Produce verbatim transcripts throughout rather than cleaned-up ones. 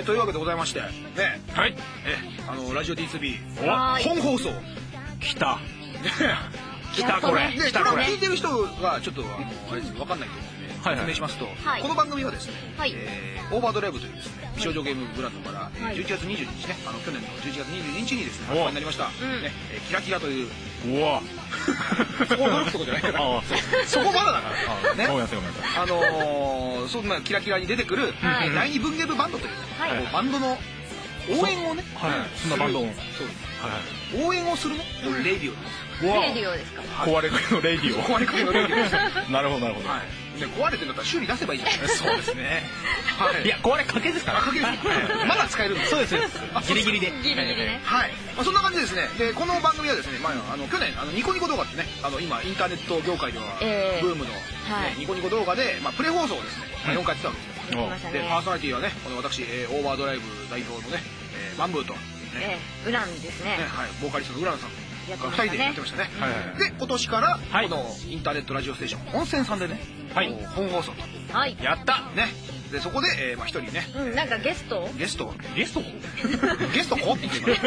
ー、というわけでございましてね、 はい、 えあのラジオ ディーツービー 本放送来た来たこれ。 で、これを聞いてる人がちょっとあのあれですわかんないと思うんで説明しますと、この番組はですね、オーバードライブというですね美少女ゲームブランドからじゅういちがつにじゅうににちね、あの去年のじゅういちがつにじゅうににちにですね発売になりましたね、キラキラという。 うわ。 そこ驚くとこじゃないから。そこまだだから。ね。あのそんなキラキラに出てくるだいに文芸部バンドというバンドの応援をね。 そんなバンドを。 応援をするのレイディオなんですよ。 レイディオですか。 壊れかけのレイディオ。 壊れかけのレイディオです。 なるほどなるほど。 壊れてるんだったら修理出せばいいじゃない。 そうですね。いや壊れかけですから。 かけです。まだ使えるんです。 そうです。ギリギリで。 ギリギリね。 はい。そんな感じですね。でこの番組はですね、まああの去年あのニコニコ動画ってね、あの今インターネット業界ではブームのニコニコ動画でまあプレ放送をですねよんかいやってたわけですよ。でパーソナリティはねこの私オーバードライブ代表のねバンブーとウランですね。 はい。ボーカリストのウランさん。ふたりでやってましたね。で今年からこのインターネットラジオステーション温泉さんでね本放送とやったね。でそこでまあ一人ねなんかゲストゲストゲストゲストこって言ってます。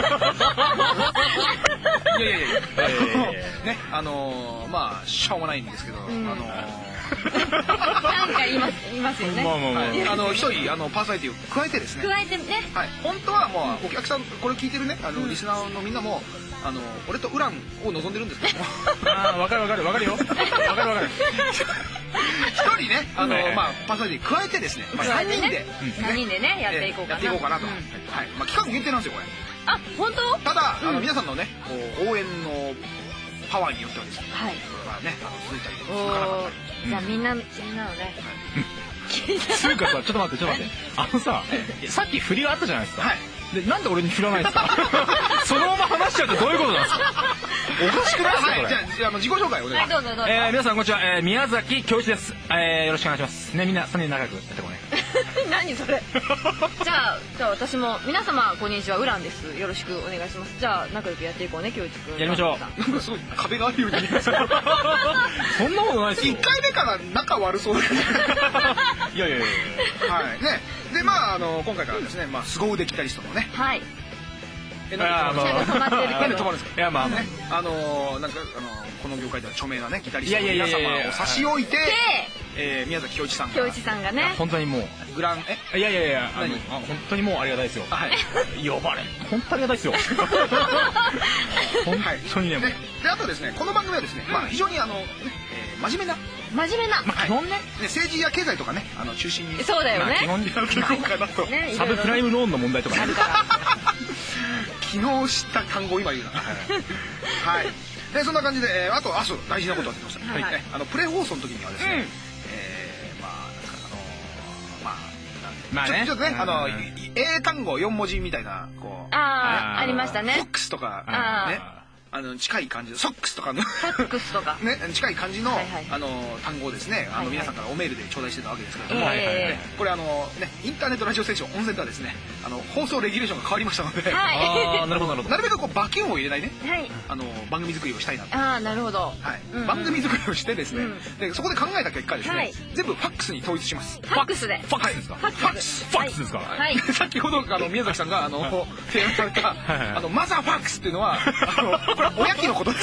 いやいやいやねあのまあしょうもないんですけどあのなんかいますいますよね。 あの一人あのパーソナリティを加えてですね。 加えてね。 はい。本当はもうお客さんこれ聞いてるねあのリスナーのみんなもあの俺とウランを望んでるんですけども。 ああわかるわかるわかるよ。わかるわかる。 一人ねあのまあパーソナリティ加えてですねさんにんでさんにんでねやっていこうかな。 やっていこうかなと。はい。まあ期間限定なんですよこれ。 あ本当？ ただあの皆さんのね応援のパワーによってはですね。 はい。 これはねあの続いたり続かなかったり。 じゃあみんなみんなのね。 つうかさちょっと待ってちょっと待ってあのささっき振りがあったじゃないですか。はい。でなんで俺に振らないんですか。そのまま話しちゃうってどういうことなんですか。おかしくないですかこれ。 じゃあ自己紹介お願いします。 どうぞどうぞ。 皆さんこんにちは宮崎恭一です。よろしくお願いしますね。みんなさんにん仲良くやってこうね。 何それ。じゃあじゃあ私も皆様こんにちはウランです。よろしくお願いします。じゃあ仲良くやっていこうね恭一くん。 やりましょう。 なんかすごい壁があるように見えます。 そんなことないですよ。 いっかいめから仲悪そうだけど。 いやいやいや。 はいね。でまああの今回からですねまあ凄腕ギタリストのね。 はい。 えなんで止まってるけど。 なんで止まるんですか。 いやまあねあのなんかあのこの業界では著名なねギタリストの皆様を差し置いてえ宮崎恭一さんが。 恭一さんがね。 本当にもうグランえいやいやいやあの本当にもうありがたいですよ。はい。呼ばれ本当ありがたいですよ。本当にね。 であとですねこの番組はですねまあ非常にあの真面目な。 真面目な。 基本ね政治や経済とかねあの中心に。 そうだよね。 基本にやっていこうかなと。 サブプライムローンの問題とかあるから。 昨日知った単語今言うな。はい。でそんな感じであとあそう大事なことが出ました。はい。あのプレ放送の時にはですねまああのまあまあちょっとねあの英単語よんもじみたいなこうああありましたね。 フォックスとかね。あの近い感じのソックスとかのソックスとかね近い感じのあの単語をですねあの皆さんからおメールで頂戴してたわけですけれどもこれあのねインターネットラジオステーション温泉ではですねあの放送レギュレーションが変わりましたのであなるほどなるほどなるべくこうバキュンを入れないねあの番組作りをしたいなとあなるほど番組作りをしてですねでそこで考えた結果ですね全部ファックスに統一します。 ファックスでファックスですか。 ファックスファックスですか。 先ほどあの宮崎さんがあの提案されたあのマザーファックスっていうのはあのこれはおやきのことです。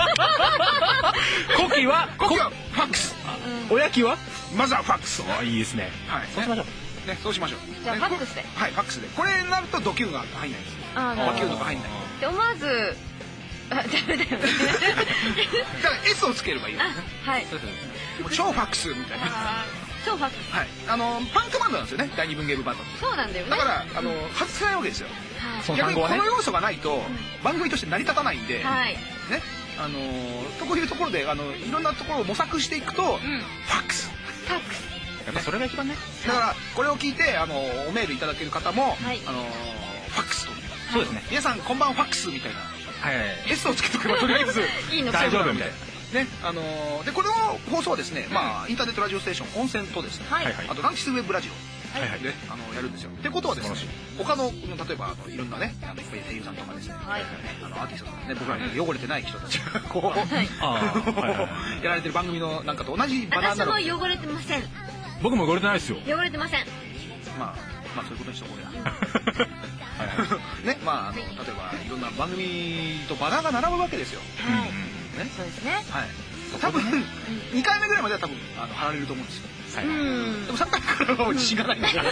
コキはコキはファックス。 おやきはマザーファックス。 あいいですね。 はい。 そうしましょう。ねそうしましょう。 じゃあファックスで。 はいファックスで。これになるとドキュンが入んないです。バキュンとか入んない。 で思わずあダメだよね。 だから エス をつければいい。 はい。 超ファックスみたいな。 超ファックス。 はい。あのパンクバンドなんですよね。第二文芸部バンド。 そうなんだよね。 だからあの外せないわけですよ。逆にこの要素がないと番組として成り立たないんで。はい。ね。あのというところであのいろんなところを模索していくとファックス。 ファックス。 やっぱそれが一番ね。 だからこれを聞いてあのおメールいただける方もあのファックスと。 そうですね。 皆さんこんばんファックスみたいな。はい。S をつけとけばとりあえず大丈夫みたいな。 ね、あのでこの放送はですね、まあインターネットラジオステーション温泉とですね、あとランチスウェブラジオであのやるんですよ。ってことはですね、他の例えばいろんなね、いっぱい声優さんとかですね、あのアーティストとかね、僕らに汚れてない人たちがこうやられてる番組のなんかと同じバナーなの。 私も汚れてません。 僕も汚れてないですよ。 汚れてません。 まあまあそういうことにしとこうや。ね、まああの例えばいろんな番組とバナーが並ぶわけですよ。 はい。 ね、 そうですね。 はい。多分にかいめぐらいまでは多分あの貼られると思うんですよ。でもさんかいからは自信がないんで。でとり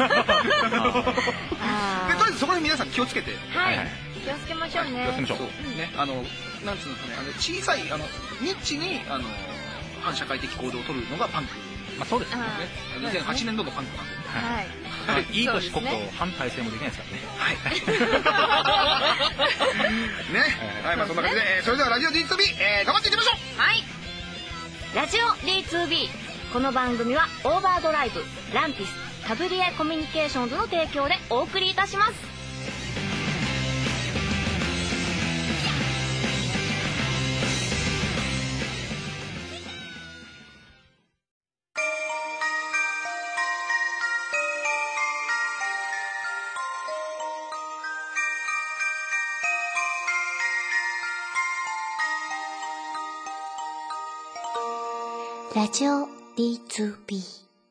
あえずそこで皆さん気をつけて。 はい。気をつけましょうね。 気をつけましょう。 ね、あのなんつうのかね、あの小さいあのニッチにあの反社会的行動を取るのがパンク。 まあそうですね。 にせんはちねん度のパンクなんで。 はい。いい年こそ反体制もできないですからね。はい。 ね。はい、まあそんな感じで、それではラジオ ディーツービー 頑張っていきましょう。 はい。ラジオ ディーツービー この番組はオーバードライブ、ランティス、タブリエコミュニケーションズの提供でお送りいたします。 ラジオ ディーツービー。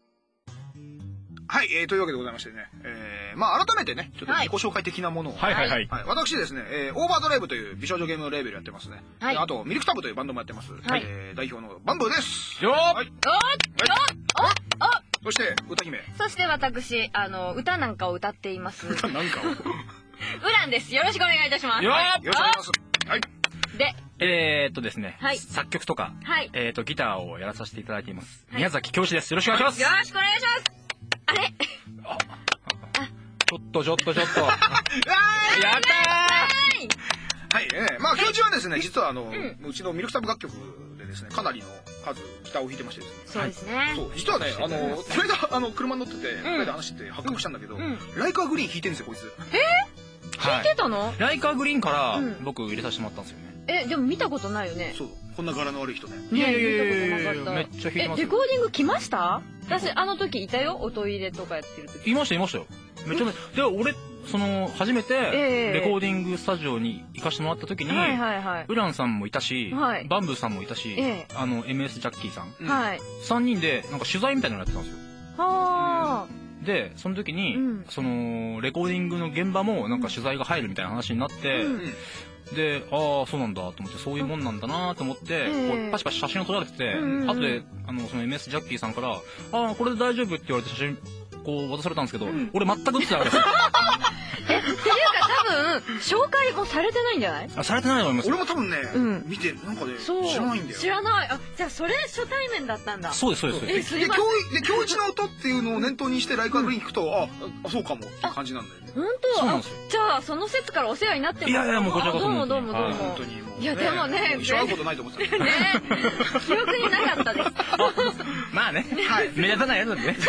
はい、えー、というわけでございましてね、えー、まあ改めてね、ちょっと自己紹介的なものを、 はいはいはい、 はい、私ですね、えー、オーバードライブという美少女ゲームレーベルやってますね。はい、あとミルクタブというバンドもやってます。はい、えー、代表のバンブーです。 よー。 はい。 おっおっおっ。 そして歌姫。 そして私あの歌なんかを歌っています。 歌なんかを。ウランです。よろしくお願いいたします。 よー。よろしくお願いします。はい。 で。 えーっとですね、 はい、 作曲とか、 はい、 えーっとギターをやらさせていただいています、はい、宮崎教師です。よろしくお願いします。 よろしくお願いします。あれあちょっとちょっとちょっとやったー。 はい、えー、まあ教授はですね、実はあの、うん、うちのミルクタブ楽曲でですね、かなりの数ギターを弾いてましてですね。 そうですね。 そう、実はね、あのこの間あの車に乗ってて、この間話して発覚したんだけど、ライカーグリーン弾いてるんですよこいつ。 えー、弾いてたの？ ライカーグリーンから僕入れさせてもらったんですよね。 え、でも見たことないよね。 そう、こんな柄の悪い人ね。 いやいやいやいやいや、めっちゃ弾いてますよ。 え、レコーディング来ました？私あの時いたよ、音入れとかやってる時。 いましたいましたよ。めっちゃで俺その初めてレコーディングスタジオに行かしてもらった時に、ウランさんもいたし、バンブーさんもいたし、あの エムエス ジャッキーさん、さんにんでなんか取材みたいなのやってたんですよ。はあ。でその時に、そのレコーディングの現場もなんか取材が入るみたいな話になって、で、ああそうなんだと思って、そういうもんなんだなと思って、こうパシパシ写真を撮られてて、後であのその エムエス ジャッキーさんから「ああこれで大丈夫」って言われて写真こう渡されたんですけど、俺全く写ってなかったです。 え、っていうか多分紹介もされてないんじゃない？ あ、されてないと思います。 俺も多分ね、見てなんかね知らないんだよ。 知らない。あ、じゃあそれ初対面だったんだ。 そうですそうです。 で今日で今日一の音っていうのを念頭にしてライカーグリーン聞くと、あ、そうかもって感じなんだよね。 本当？あ、じゃあその説からお世話になってます。 いやいやもうこちらこそ。 どうもどうもどうも。 本当にもう。 いやでもね、 一生会うことないと思ってた。ね、 記憶になかったです。 まあね、目立たないやつなんでね。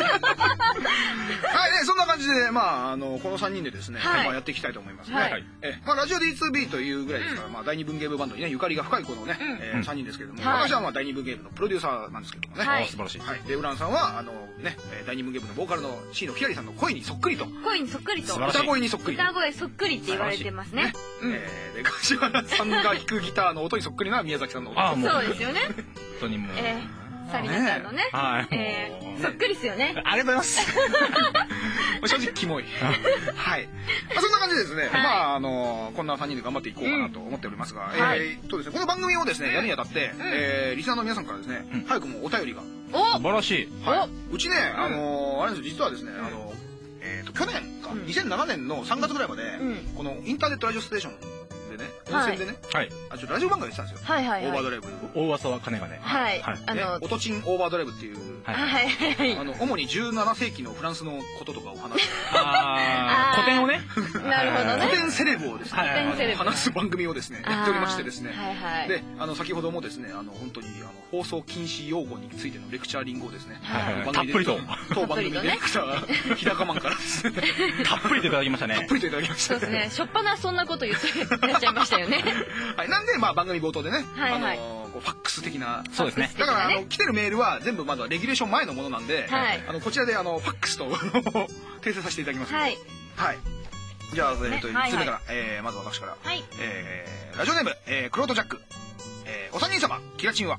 はい、そんな感じでまああのこのさんにんでですね、まあやっていきたいと思いますね。え、まあラジオ ディーツービー というぐらいですから、まあ大二文芸部バンドにねゆかりが深いこのねさんにんですけれども、私はまあ大二文芸部のプロデューサーなんですけどもね。 素晴らしい。 はい。でウランさんはあのね大二文芸部のボーカルの C のヒアリさんの声にそっくりと。 声にそっくりと。 歌声にそっくり。 歌声そっくりって言われてますね。 えー、で梶原さんが弾くギターの音にそっくりな宮崎さんの音。 あ、そうですよね。 本当にもう。 サリナちゃんのね。はい。えー、そっくりですよね。 ありがとうございます。正直キモい。はい。まあそんな感じでですね。まああのこんなさんにんで頑張っていこうかなと思っておりますが、えっとですねこの番組をですねやるにあたってえリスナーの皆さんからですね早くもお便りが。 素晴らしい。 はい。うちねあのあれです実はですねあのえっと去年かにせんななねんのさんがつぐらいまでこのインターネットラジオステーションでね、温泉でね、あ、ちょっとラジオ番組やってたんですよ。はいはいはい。オーバードライブ。 大噂は金がね。 はい。 あの、オトチンオーバードライブっていう、 はいはいはい。 あの、主にじゅうななせいきのフランスのこととかを話す。 ああ、古典をね。 なるほどね。 古典セレブをですね、話す番組をですね、やっておりましてですね。 はいはい。 で、あの、先ほどもですね、あの、本当に、あの、放送禁止用語についてのレクチャーリングをですね、 たっぷりと。 当番組ディレクター、日高マンからですね、 たっぷりといただきましたね。 たっぷりといただきました。 そうですね、しょっぱなそんなこと言ってやっちゃいましたよね。 はい、なんで、まあ、番組冒頭でね、あの、ファックス的な。 そうですね。 だから、あの、来てるメールは全部まだレギュレーション前のものなんで、あの、こちらで、あの、ファックスと訂正させていただきます。はい。はい。じゃあ、えっと、いつつめから、え、まず私から。はい。え、ラジオネーム、え、クロートジャック。え、お三人様、キラチンは。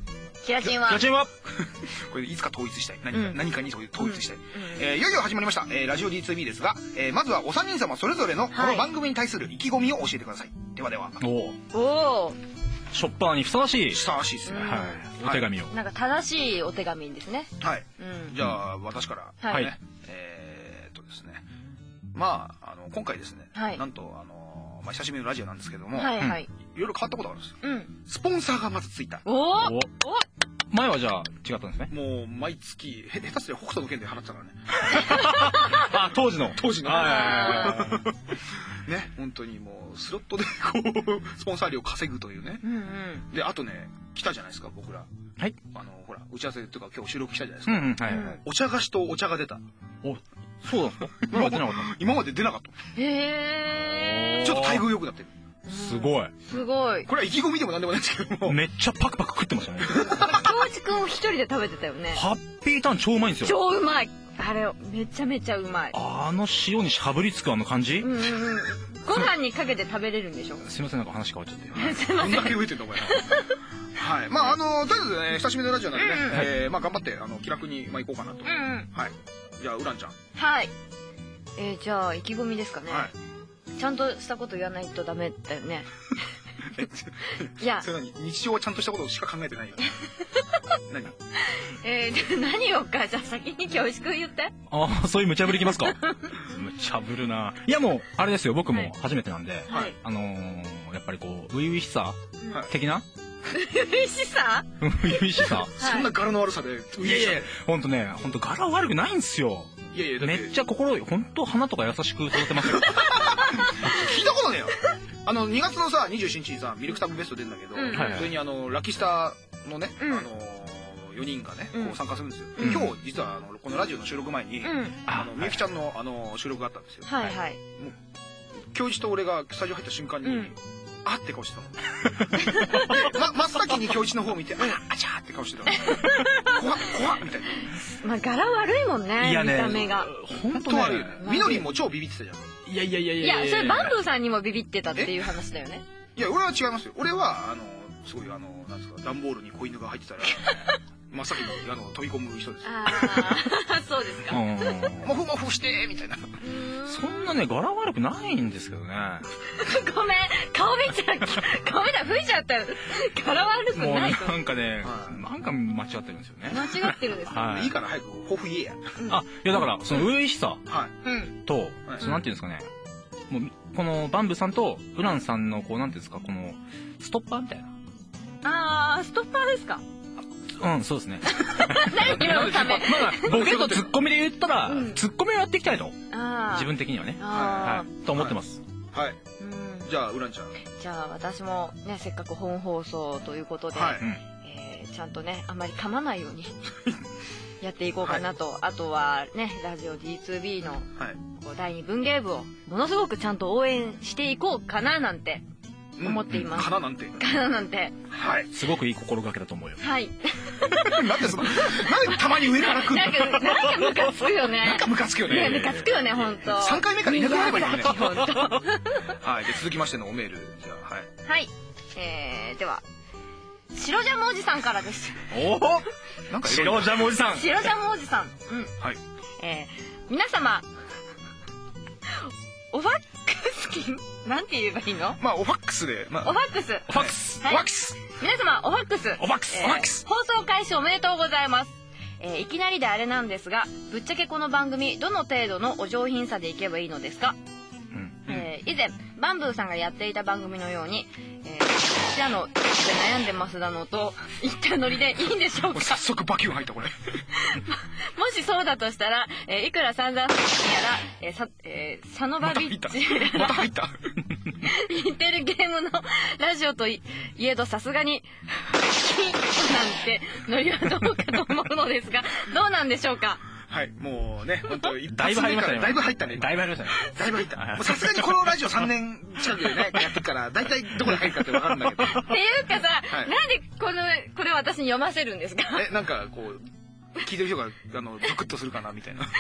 キラチンはキラチンはこれいつか統一したい。何か、何かに統一したい。えー、いよいよ始まりました、えー、ラジオ ディーツービー ですが、えー、まずはお三人様それぞれのこの番組に対する意気込みを教えてください。ではでは。 おお。ショッパーにふさわしい。 ふさわしいですね。はい。 お手紙を。 なんか正しいお手紙ですね。 はい。じゃあ私から。はい。えっとですね。まああの今回ですね。なんとあのまあ久しぶりのラジオなんですけども。はいはい。いろいろ変わったことがあるんです。うん。スポンサーがまずついた。おお。 前はじゃあ違ったんですね。 もう毎月下手すりゃ北斗の拳で払ってたからね。 あ、当時の当時のね、本当にもうスロットでこうスポンサー料稼ぐというね。であとね来たじゃないですか僕ら。はい。あのほら打ち合わせというか今日収録来たじゃないですか。はいはい。お茶菓子とお茶が出た。 お、そうなんですか。今まで出なかった。 今まで出なかった。へえ。ちょっと待遇良くなってる。 すごい。 すごい。 これは意気込みでもなんでもないんですけども。 めっちゃパクパク食ってましたね。 京一くん一人で食べてたよね。 ハッピーターン超うまいんですよ。 超うまい。あれめちゃめちゃうまい。 あの塩にしゃぶりつくあの感じ。うんうんうん。ご飯にかけて食べれるんでしょ。 すみませんなんか話変わっちゃって。 どんだけ植えてんのお前。はい。まああのとりあえずね久しぶりのラジオなんでね、えまあ頑張ってあの気楽にまあ行こうかなと。はい。じゃあウランちゃん。 はい。えじゃあ意気込みですかね。はい。ちゃんとしたこと言わないとダメだよね。 いや、それ何日常はちゃんとしたことしか考えてないよ。何？ えー、何をかじゃあ先に恐縮言って。 ああ、そういう無茶ぶりきますか。無茶ぶるな。いやもうあれですよ僕も初めてなんで、はい、あのー、やっぱりこう初々しさ的な。 初々しさ？ 初々しさ。 そんな柄の悪さで。 いやいや、本当ね、本当柄悪くないんですよ。いやいやめっちゃ心本当花とか優しく育てますよ。 聞いたことねえよ。あのにがつのさにじゅうしちにちにさミルクタブベスト出るんだけど、それにあのラキスタのねあのよにんがねこう参加するんですよ。今日実はあのこのラジオの収録前にあのみゆきちゃんのあの収録があったんですよ。はいはい。もう京一と俺がスタジオ入った瞬間にあって顔してたの。真っ先に京一の方を見てあちゃーって顔してたの。怖っ怖っみたいな。 まあ柄悪いもんね見た目が。 本当悪いよね。みのりんも超ビビってたじゃん。 いやいやいやいやいやそれバンブーさんにもビビってたっていう話だよね。 いや俺は違いますよ。俺はあのすごいあのなんですか段ボールに子犬が入ってたら真っ先にあの飛び込む人です。ああそうですか。 モフモフしてみたいな。 そんなね柄悪くないんですけどね。 ごめん顔見ちゃう顔見たら吹いちゃった柄悪くない。もうなんかねなんか間違ってるんですよね。 間違ってるんですか。 いいから早く抱負言えや。 あいやだからその初々しさとそのなんていうんですかね。もうこのバンブさんとウランさんのこうなんていうんですかこのストッパーみたいな。 ああストッパーですか。 うんそうですね。 何のため。 まあボケとツッコミで言ったらツッコミをやっていきたいと自分的にはねはいと思ってます。 はい。じゃあウランちゃん。 じゃあ私もねせっかく本放送ということでちゃんとねあんまり噛まないようにやっていこうかなと。あとはねラジオ ディーツービー のだいに文芸部をものすごくちゃんと応援していこうかななんて思っています。 かななんて。 かななんて。 はい。すごくいい心がけだと思うよ。 はい。 なんでその、なんでたまに上から来るの。 なんか、なんかムカつくよね。 なんかムカつくよね。 ムカつくよね、本当。 三回目からいなくなればいいよね。本当。はい。で続きましてのおメールじゃあはい。 はい。えーでは白ジャムおじさんからです。 おお。なんか白ジャムおじさん。 白ジャムおじさん。うん。はい。え皆様。オファックスキンなんて言えばいいの？ まあオファックスで、まあ、オファックスオファックス、はい、オファックス皆様オファックスオファックス、えー、オファックス放送開始おめでとうございます、えー、いきなりであれなんですがぶっちゃけこの番組どの程度のお上品さでいけばいいのですか？うんえー、以前バンブーさんがやっていた番組のように、えー、こちらので悩んでますだのと言ったノリでいいんでしょうか？ 早速バキュン入ったこれもしそうだとしたら、えー、いくら散々やら、えー、さ、えー、サノバビッチやら、 また入った。 インテルゲームのラジオといえどさすがに、キーなんてノリはどうかと思うのですが、どうなんでしょうか？ はい、もうね、本当だいぶ入りましたね。 だいぶ入ったね。 だいぶ入りましたね。 だいぶ入った。さすがにこのラジオさんねん近くでね、やってから、だいたいどこで入るかってわかるんだけど。っていうかさ、なんでこの、これ私に読ませるんですか？ え、なんかこう、聞いてる人があのゾクッとするかなみたいな。はい。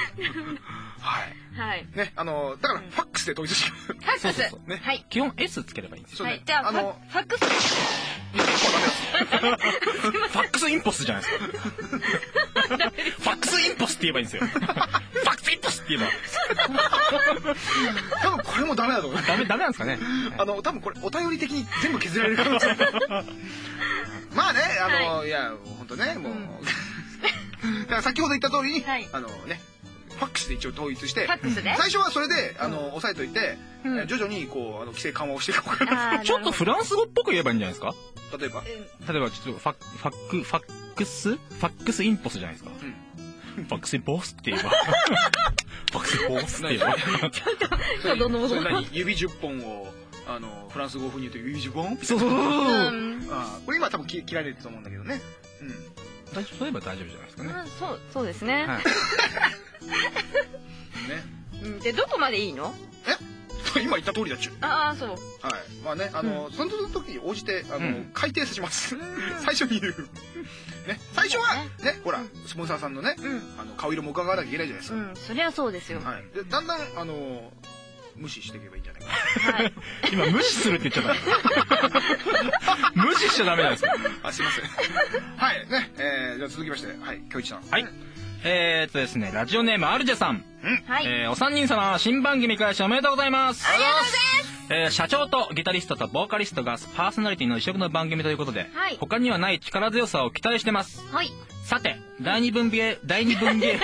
はい。 ね、あのだからファックスで統一しよう。ファックス。 ね。はい。基本 S つければいいんですよ。 はい。じゃああのファックス。 ファックスインポスじゃないですか。ファックスインポスって言えばいいんですよ。ファックスインポスって言えば。 多分これもダメだと思う。 ダメ、ダメなんですかね。 あの、多分これお便り的に全部削られる可能性。まあね、あの、いや、本当ね、もう。だから先ほど言った通りに、あのね、ファックスで一応統一して、最初はそれで、あの、押さえといて、徐々にこう、あの、規制緩和をしていこうかな。 ちょっとフランス語っぽく言えばいいんじゃないですか？ 例えば例えば、ちょっと、ファファック、ファックスファックスインポスじゃないですか。ファックスインポスって言えば。ファックスインポスって言えば。 ちょっと、それ何指じゅっぽんを、あの、フランス語風に言うと指じゅっぽんそうそうそうそう。 これ今多分切られると思うんだけどね。うん。 大丈夫、そういえば大丈夫じゃないですかね。 そう、そうですね。ね。で、どこまでいいの？ え？今言った通りだっちゅう。 ああ、そう。はい。 まあね、あの、その時に応じて、あの、改定させます。最初に言う。ね。最初は、ね、ほら、スポンサーさんのね、あの、顔色も伺わなきゃいけないじゃないですか。 うん、そりゃそうですよ。 はい。で、だんだん、あの、無視していけばいいんじゃないかな。 はい。 今、無視するって言っちゃった。無視しちゃダメなんですよ。 あ、すいません。はい。ね、えー、じゃあ続きまして、はい、京一さん。 はい。えーっとですね、ラジオネームアルジェさん。 はい。 えー、お三人様、新番組開始おめでとうございます。 ありがとうございます。 えー、社長とギタリストとボーカリストがパーソナリティの異色の番組ということで、はい、他にはない力強さを期待してます。 はい。 さて、第二分芸、第二分芸、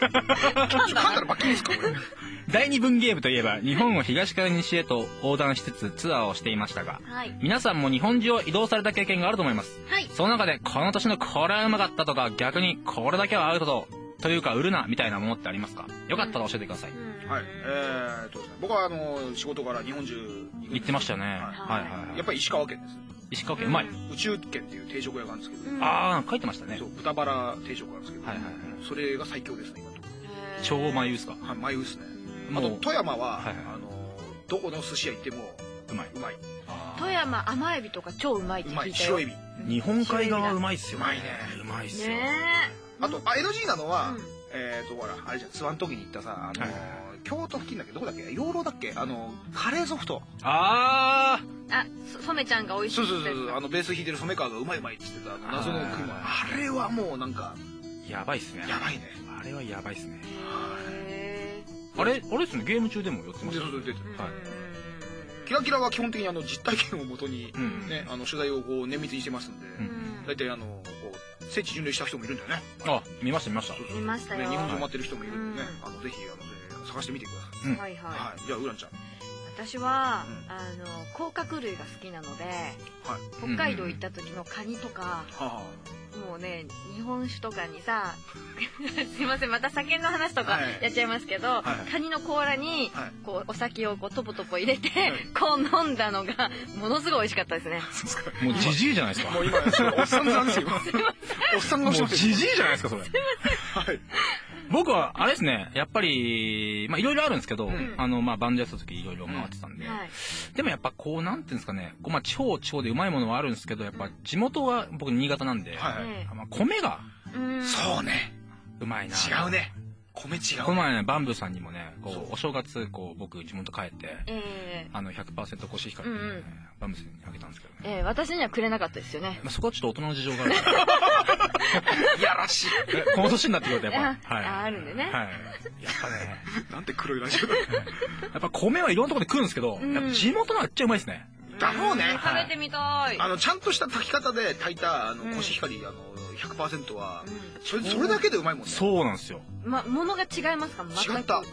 第二分芸部といえば、日本を東から西へと横断しつつツアーをしていましたが、はい、皆さんも日本中を移動された経験があると思います。はい、その中で、この年のこれはうまかったとか、逆にこれだけはアウトと、というか売るなみたいなものってありますか？よかったら教えてください。 はい。えーとですね、僕はあの仕事から日本中行ってましたね。はいはいはい。 やっぱり石川県です。 石川県うまい。 宇宙県っていう定食屋があるんですけど。 ああ、書いてましたね。 そう、豚バラ定食なんですけど。はいはいはい。それが最強ですね今と。 超眉ですか？ はい、眉ですね。あと富山はあのどこの寿司屋行ってもうまい。 うまい。 富山甘エビとか超うまいって聞いたよ。 白エビ。 日本海側うまいっすよ。 うまいね。 うまいっすよ。 あとあ エヌジー なのは。えっとほらあれじゃん、ツアーの時に行ったさ、あの京都付近だっけ、どこだっけ、養老だっけ、あのカレーソフト。 あああ、染ちゃんが美味しいって。 そうそうそう、あのベース弾いてる染川がうまいうまいって言ってた謎の食い物。あれはもうなんかやばいっすね。 やばいね。 あれはやばいっすね。あれあれですね、ゲーム中でも寄ってます。 そうそう出てる。はい。キラキラは基本的にあの実体験をもとにね、あの取材をこう綿密にしてますんで、大体あのこう聖地巡礼した人もいるんだよね。 あ、見ました見ました。 見ましたよ。 日本中回ってる人もいるんでね、あのぜひあの探してみてください。 はいはい。 じゃあウランちゃん。 私はあの甲殻類が好きなので、北海道行った時のカニとか。もうね、日本酒とかにさ、すいません、また酒の話とかやっちゃいますけど、カニの甲羅にこうお酒をこうトポトポ入れて、こう飲んだのがものすごい美味しかったですね。 もうジジイじゃないですか。 もう今おっさんなんですよ。おっさんがもうジジイじゃないですかそれ。僕はあれですね、やっぱりまあいろいろあるんですけど、あのまあバンドやってた時いろいろ回ってたんで、でもやっぱこうなんていうんですかね、こうまあ地方地方でうまいものはあるんですけど、やっぱ地元は僕新潟なんで。まあ米がそうねうまいな。 違うね、米違う。 この前ねバンブーさんにもね、こうお正月こう僕地元帰ってあの ひゃくパーセント コシヒカリバンブーさんにあげたんですけどね。 私にはくれなかったですよね。 そこはちょっと大人の事情がある。 いやらしい。 この年になってくるとやっぱあるんでね。やっぱね、 なんて黒いラジオだ。 やっぱ米はいろんなところで食うんですけど、やっぱ地元のはめっちゃうまいですね。 だろうね。 食べてみたい。 あのちゃんとした炊き方で炊いたあのコシヒカリあの ひゃくパーセント はそれそれだけでうまいもんね。 そうなんですよ。 まものが違いますか？ 違った。うん。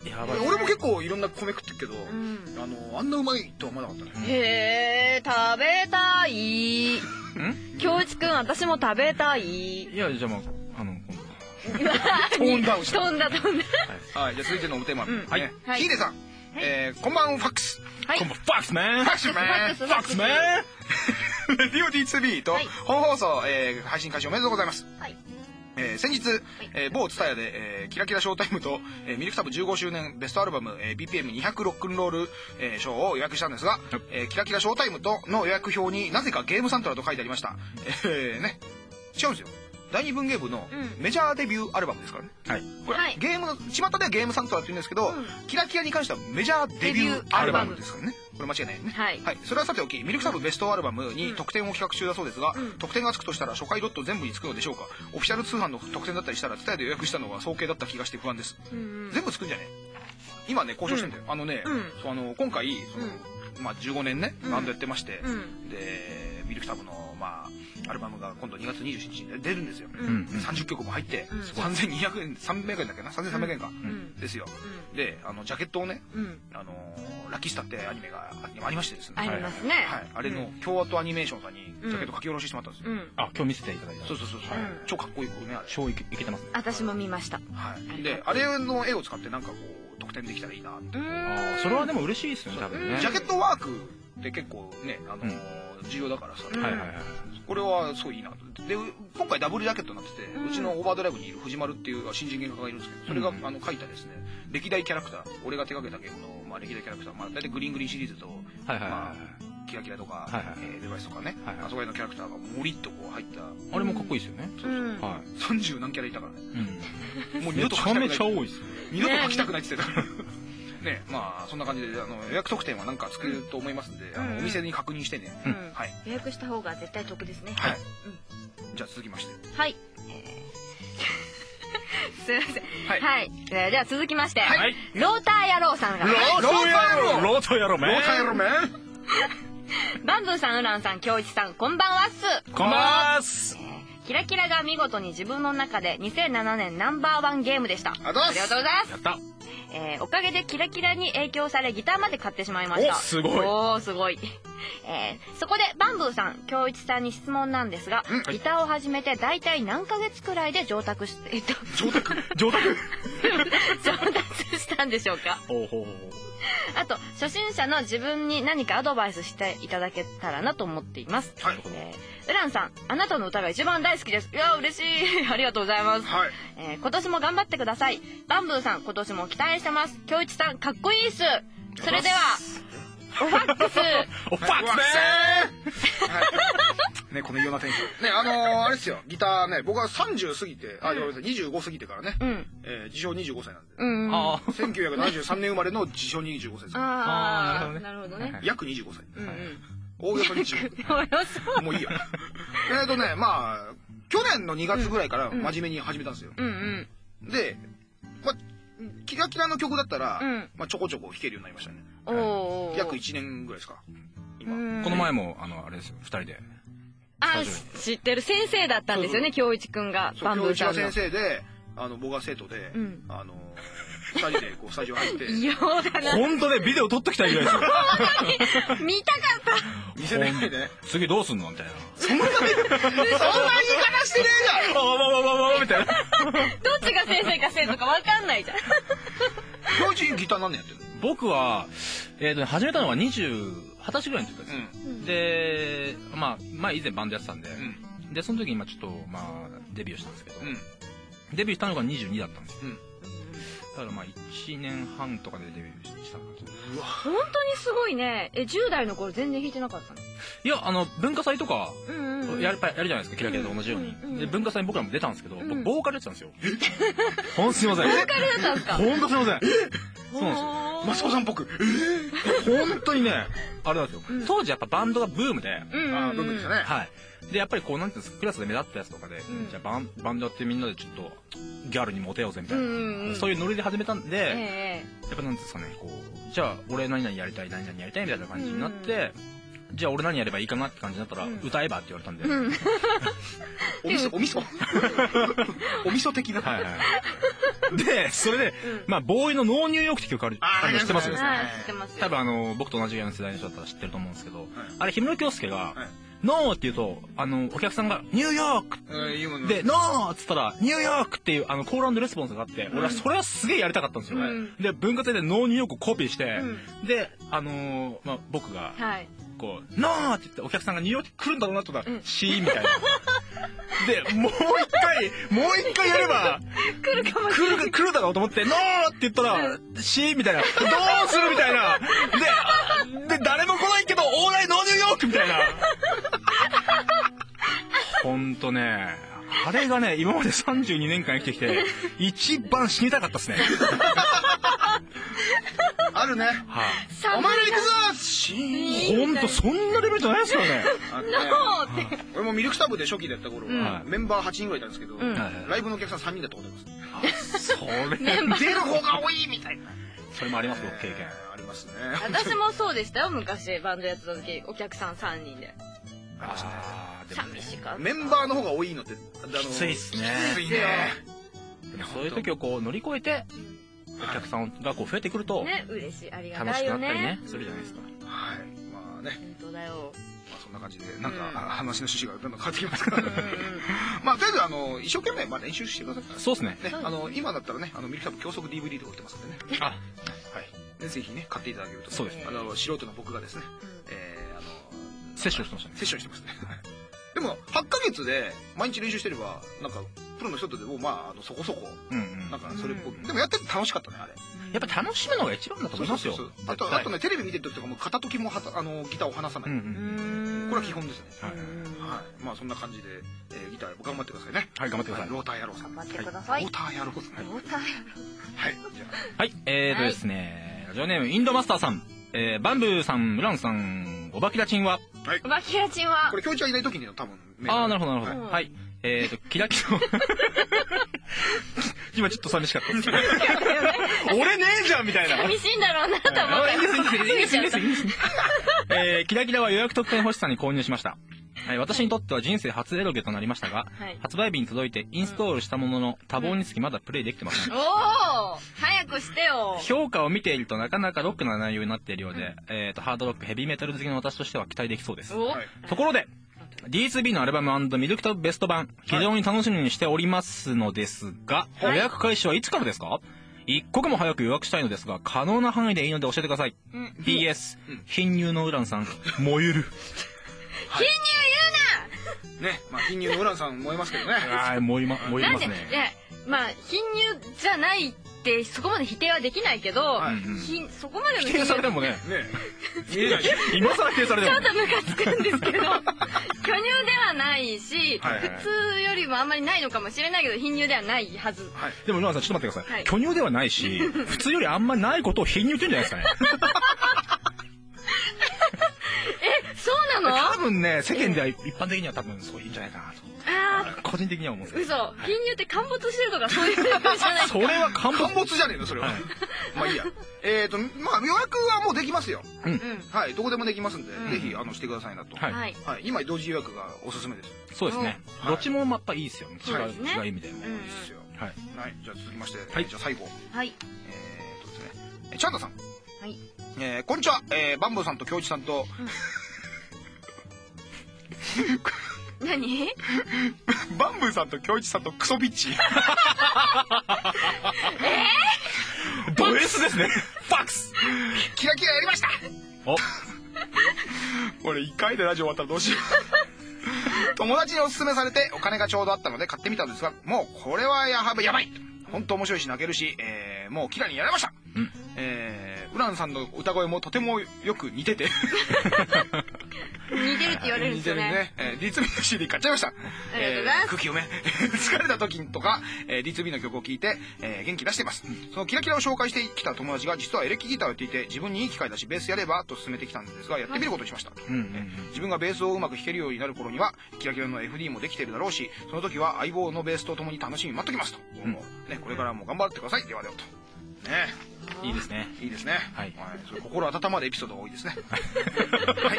やばい。俺も結構いろんな米食ってるけど、あのあんなうまいとは思わなかったね。 へえ、食べたい。ん？京一くん、私も食べたい。 いやじゃあもうあの。 トーンダウンした。 飛んだ飛んだ。 はい。じゃあ続いてのおテーマ。はい。ヒーデさん。えー、こんばんファックス。 こんばんファックスマン。 ファックスマン。 ファックスマン。 レディオ ディーツービー と本放送、えー、配信開始おめでとうございます。はい。えー、先日、えー、某ツタヤで、えー、キラキラショータイムと、えー、ミルクタブじゅうごしゅうねんベストアルバム、えー、ビーピーエムにひゃく ロックンロール、えー、ショーを予約したんですが、えー、キラキラショータイムとの予約表になぜかゲームサントラと書いてありました。えー、ね。違うんですよ。 第二文芸部のメジャーデビューアルバムですからね。はい。これ、ゲームの、巷ではゲームサントラって言うんですけど、キラキラに関してはメジャーデビューアルバムですからね。これ間違いないよね。はい。はい。それはさておき、ミルクサブベストアルバムに特典を企画中だそうですが、特典がつくとしたら初回ロット全部につくのでしょうか。オフィシャル通販の特典だったりしたら、伝えで予約したのが早計だった気がして不安です。全部つくんじゃね今ね、交渉してんだよ。あのね、そうあの、今回、その、まあじゅうごねんね、バンドやってまして、で、ミルクサブの、まあ、アルバムが今度にがつにじゅうしちにちに出るんですよ。さんじゅっきょくも入って、さんぜんにひゃくえん、さんびゃくえんだっけな ?さんぜんさんびゃくえんか。ですよ。で、あの、ジャケットをね、あの、ラキスタってアニメがありましてですね。 ありますね。 はい。あれの、京アトアニメーションさんに、ジャケット書き下ろししてもらったんですよ。 あ、今日見せていただいた。 そうそうそう。超かっこいいね。 超いけてますね。 私も見ました。 はい。で、あれの絵を使ってなんかこう、特典できたらいいなって。 ああ、それはでも嬉しいですよね、多分ね。 ジャケットワークって結構ね、あの、重要だからさ。はいはいはい。これはすごいいいなと。で、今回ダブルジャケットになってて、うちのオーバードライブにいる藤丸っていう新人芸家がいるんですけど、それがあの書いたですね、歴代キャラクター、俺が手掛けたゲームの、まあ、歴代キャラクター、まあ、大体グリーングリーンシリーズと、まあ、キラキラとか、デバイスとかね、あそこらのキャラクターがもりっとこう入った。 あれもかっこいいですよね。 そうそう。はい。さんじゅう何キャラいたからね。もう二度と書きたくない。めちゃめちゃ多いですね。 二度と書きたくないって言ってたから。ね、まあそんな感じであの予約特典はなんか作れると思いますんで、あのお店に確認してね。 はい。予約した方が絶対得ですね。 はい。じゃあ続きまして。 はい。すいません。はい。じゃあ続きまして、ローター野郎さんが。 ローター野郎。ローター野郎め。 ローター野郎め。 バンブーさん、ウランさん、京一さん、こんばんはっす。 こんばんはっす。 キラキラが見事に自分の中でにせんななねんナンバーワンゲームでした。ありがとうございます。 やった。 えー、おかげでキラキラに影響されギターまで買ってしまいました。 お、すごい。 おー、すごい。えー、そこでバンブーさん、京一さんに質問なんですが、うん、ギターを始めて大体何ヶ月くらいで上達して、えっと、 上達上達上達したんでしょうか。 ほうほうほう。 あと、初心者の自分に何かアドバイスしていただけたらなと思っています。はい。えー、ウランさん、あなたの歌が一番大好きです。いや、嬉しい。ありがとうございます。はい。えー、今年も頑張ってください。バンブーさん、今年も期待してます。京一さん、かっこいいっす。それでは、オファックスオファックスね、この異様なテンション。ね、あのー、あれですよ、ギターね、僕はさんじゅう過ぎて、あ、ごめんなさい、にじゅうご過ぎてからね、うん、えー、自称にじゅうごさいなんで。うん。せんきゅうひゃくななじゅうさんねん生まれの自称にじゅうごさいです。 ああ、なるほどね。 約にじゅうごさい。うんうん。おおよそにじゅうご。もういいや。えっとね、まあ、去年のにがつぐらいから真面目に始めたんですよ。うんうん。で、まあ、キラキラの曲だったら、まあちょこちょこ弾けるようになりましたね。おお。約いちねんぐらいですか。 今。この前も、あの、あれですよ、ふたりで。 あ、知ってる先生だったんですよね、京一くんが。 バンブーさんの。京一が先生で、あの、僕が生徒で、あの、ふたりでこうスタジオ入って。 異様だな。 ほんとね、ビデオ撮っときたいぐらいですよ。見たかった。 見せないで。 次どうすんのみたいな。 そんな、そんな言い方してねえじゃん。 わわわわわみたいな。どっちが先生か生徒かわかんないじゃん。 京一ギター何年やってるの？ 僕は、えっと、始めたのがにじゅう、はたちぐらいの時ですよ。で、まあ、まあ以前バンドやってたんで、で、その時に今ちょっと、まあ、デビューしたんですけど、デビューしたのがにじゅうにだったんですよ。だからまあいちねんはんとかでデビューしたんだと。 うわ、本当にすごいね。え、じゅう代の頃全然弾いてなかったの？ いや、あの、文化祭とか、やる、やるじゃないですか、キラキラと同じように。で、文化祭に僕らも出たんですけど、僕、ボーカルやってたんですよ。ほんすいません。 ボーカルだったんですか？ ほんとすいません。そうなんですよ。 マスコさんっぽく。 本当にね、あれなんですよ。当時やっぱバンドがブームで。 ああ、ブームでしたね。 はい。で、やっぱりこう、なんていうんですか、クラスで目立ったやつとかで、じゃあバン、バンドやってみんなでちょっと、ギャルにモテようぜみたいな、そういうノリで始めたんで、やっぱなんですかね、こう、じゃあ俺何々やりたい、何々やりたいみたいな感じになって、じゃあ俺何やればいいかなって感じになったら、歌えばって言われたんで。 お味噌、お味噌お味噌的な。はいはい。 で、それで、まあ、ボーイのノーニューヨークって曲ある、あの知ってますよね。 知ってますよ。 多分あの、僕と同じぐらいの世代の人だったら知ってると思うんですけど、あれ、氷室京介が、ノーって言うと、あの、お客さんが、ニューヨークで、ノーっつったら、ニューヨークっていう、あの、コール&レスポンスがあって、俺はそれはすげえやりたかったんですよ。で、文化祭でノーニューヨークをコピーして、で、あの、まあ、僕が、こう、ノーって言ってお客さんがニューヨーク来るんだろうなとか、シーンみたいな。で、もう一回、もう一回やれば、 来るかもしれない。 来るだろうと思って、ノーって言ったら、シーンみたいな。どうするみたいな。で、で、誰も来ないけど、オーライノーニューヨークみたいな。ほんとね、 あれがね、今までさんじゅうにねんかん生きてきて、一番死にたかったっすね。 あるね。 はい。 お前ら行くぞシーン。ほんと、そんなレベルじゃないですよね。 俺もミルクタブで初期でやった頃は、メンバーはちにんぐらいいたんですけど、ライブのお客さんさんにんだったことあります。 それ、 出る方が多いみたいな。 それもありますよ、経験。 ありますね。 私もそうでしたよ、昔バンドやってた時、お客さんさんにんで。 ありましたね。 寂しかった。 メンバーの方が多いのって、 きついっすね。 きついね。 そういう時をこう乗り越えて、お客さんがこう増えてくると、 ね、嬉しい、ありがた楽しくないよったりねね。、 するじゃないですか。 はい。まあね。 本当だよ。 まあそんな感じで、なんか話の趣旨がどんどん変わってきますから。まあとりあえずあの一生懸命まあ練習してください。 そうですね。 ね、あの今だったらね、あのミルクタブ教則 ディーブイディーで売ってますんでね。あ、はい。ぜひね買っていただけると。 そうです。 あの素人の僕がですね、えあのセッションしてましたね。 セッションしてますね。でもはっかげつで毎日練習してればなんかプロの人でもまああのそこそこなんかそれっぽい。でもやってて楽しかったねあれ。 やっぱ楽しむのが一番だと思いますよ。 あとあとねテレビ見てる時とかも片時もあのギターを離さない。これは基本ですね。はい。まあそんな感じでギター頑張ってくださいね。 はい頑張ってください。 ローター野郎さん。 頑張ってください。 ローター野郎さん。 ローター野郎。 はいじゃあ。はいえーとですねラジオネームインドマスターさん、えバンブーさん、ムランさん、おばきらちんは。 はい。おばきらちんは。 これ教一はいない時にの多分。 ああなるほどなるほど。はい。えーと、キラキラ。今ちょっと寂しかったです。俺ねえじゃんみたいな。 寂しいんだろうなと思って。 いいですいいですいいですいいです。えー、キラキラは予約特典欲しさに購入しました。はい、私にとっては人生初エロゲとなりましたが、はい、発売日に届いてインストールしたものの、多忙につきまだプレイできてません。 おお早くしてよ。 評価を見ているとなかなかロックな内容になっているようで、うん、えーと、ハードロック、ヘビーメタル好きの私としては期待できそうです。ところで、ディーツービー のアルバム&ミルクタブベスト版、非常に楽しみにしておりますのですが、はい、予約開始はいつからですか？一刻も早く予約したいのですが、可能な範囲でいいので教えてください。うん、ピーエス、うん、貧乳のウランさん、燃える。 貧乳言うなね、まあ貧乳のウランさん燃えますけどね。 はい、燃えま、燃えますね。 いや、まあ貧乳じゃないってそこまで否定はできないけど、はい、ひそこまでの否定されてもね、ね、今更否定されても。 ちょっとムカつくんですけど、巨乳ではないし、はいはいはい、普通よりもあんまりないのかもしれないけど貧乳ではないはず。 はい、でもウランさんちょっと待ってください。はい、巨乳ではないし、普通よりあんまりないことを貧乳って言うんじゃないですかね。 え、そうなの？ 多分ね、世間では一般的には多分そういいんじゃないかなと。あ個人的には思うんですけど。嘘。貧乳って陥没してるとかそういうレベルじゃない。 それは陥没。 陥没じゃねえのそれは。まあいいや。えっとまあ予約はもうできますよ。うん。はい、どこでもできますんで、ぜひあのしてくださいなと。はい。はい。今同時予約がおすすめです。 そうですね。どっちもやっぱいいですよね。違う違う意味で。いいですよ。はい。はい。じゃあ続きまして、はい。じゃあ最後。はい。えっとですね、チャンダさん。はい。えーこんにちは。えバンブーさんと京一さんと。 何？ バンブーさんと京一さんとクソビッチ。 えー、ド S ですね。ファックス。 キラキラやりました。お。俺一回でラジオ終わったらどうしよう。友達におすすめされてお金がちょうどあったので買ってみたんですが、もうこれはやばいやばい。本当面白いし泣けるし、えー、もうキラにやられました。うん、えー、ウランさんの歌声もとてもよく似てて。 似てるって言われるんですよね。似てるね。 えー、ディーツービー の シーディー 買っちゃいました。えー、空気読め。疲れた時とか、えー、ディーツービー の曲を聴いて、えー、元気出しています。そのキラキラを紹介してきた友達が実はエレキギターをやっていて、自分にいい機会だしベースやればと勧めてきたんですが、やってみることにしました。うんうんうん、自分がベースをうまく弾けるようになる頃には、キラキラの エフディー もできているだろうし、その時は相棒のベースと共に楽しみに待っときますと。うん、ね、これからも頑張ってください。ではではと。ね。 いいですね。 いいですね。はい。それ心温まるエピソードが多いですね。はい。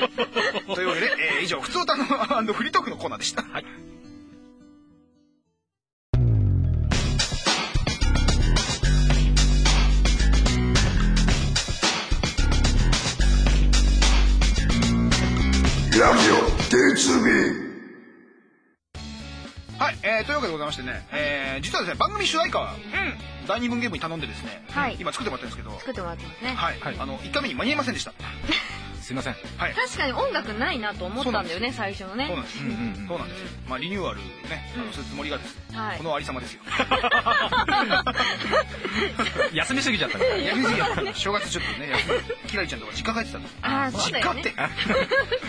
というわけで、えー、以上、普通歌のフリートークのコーナーでした。はい。ラジオ ディーツービー。はい、えー、というわけでございましてね、えー、実はですね、番組主題歌は、うん、だいにぶんゲームに頼んでですね、はい、今作ってもらってるんですけど、 作ってもらってますね。 はい、はい、あのいっかいめに間に合いませんでした。 すいません。 はい。確かに音楽ないなと思ったんだよね、最初のね。 そうなんです。そうなんですよ。まあリニューアルね、あのするつもりがですね、このありさまですよ。 休みすぎちゃったね。 休みすぎちゃった。正月ちょっとね、キラリちゃんとか実家帰ってたんです。 ああ、そうだよね。 実家って。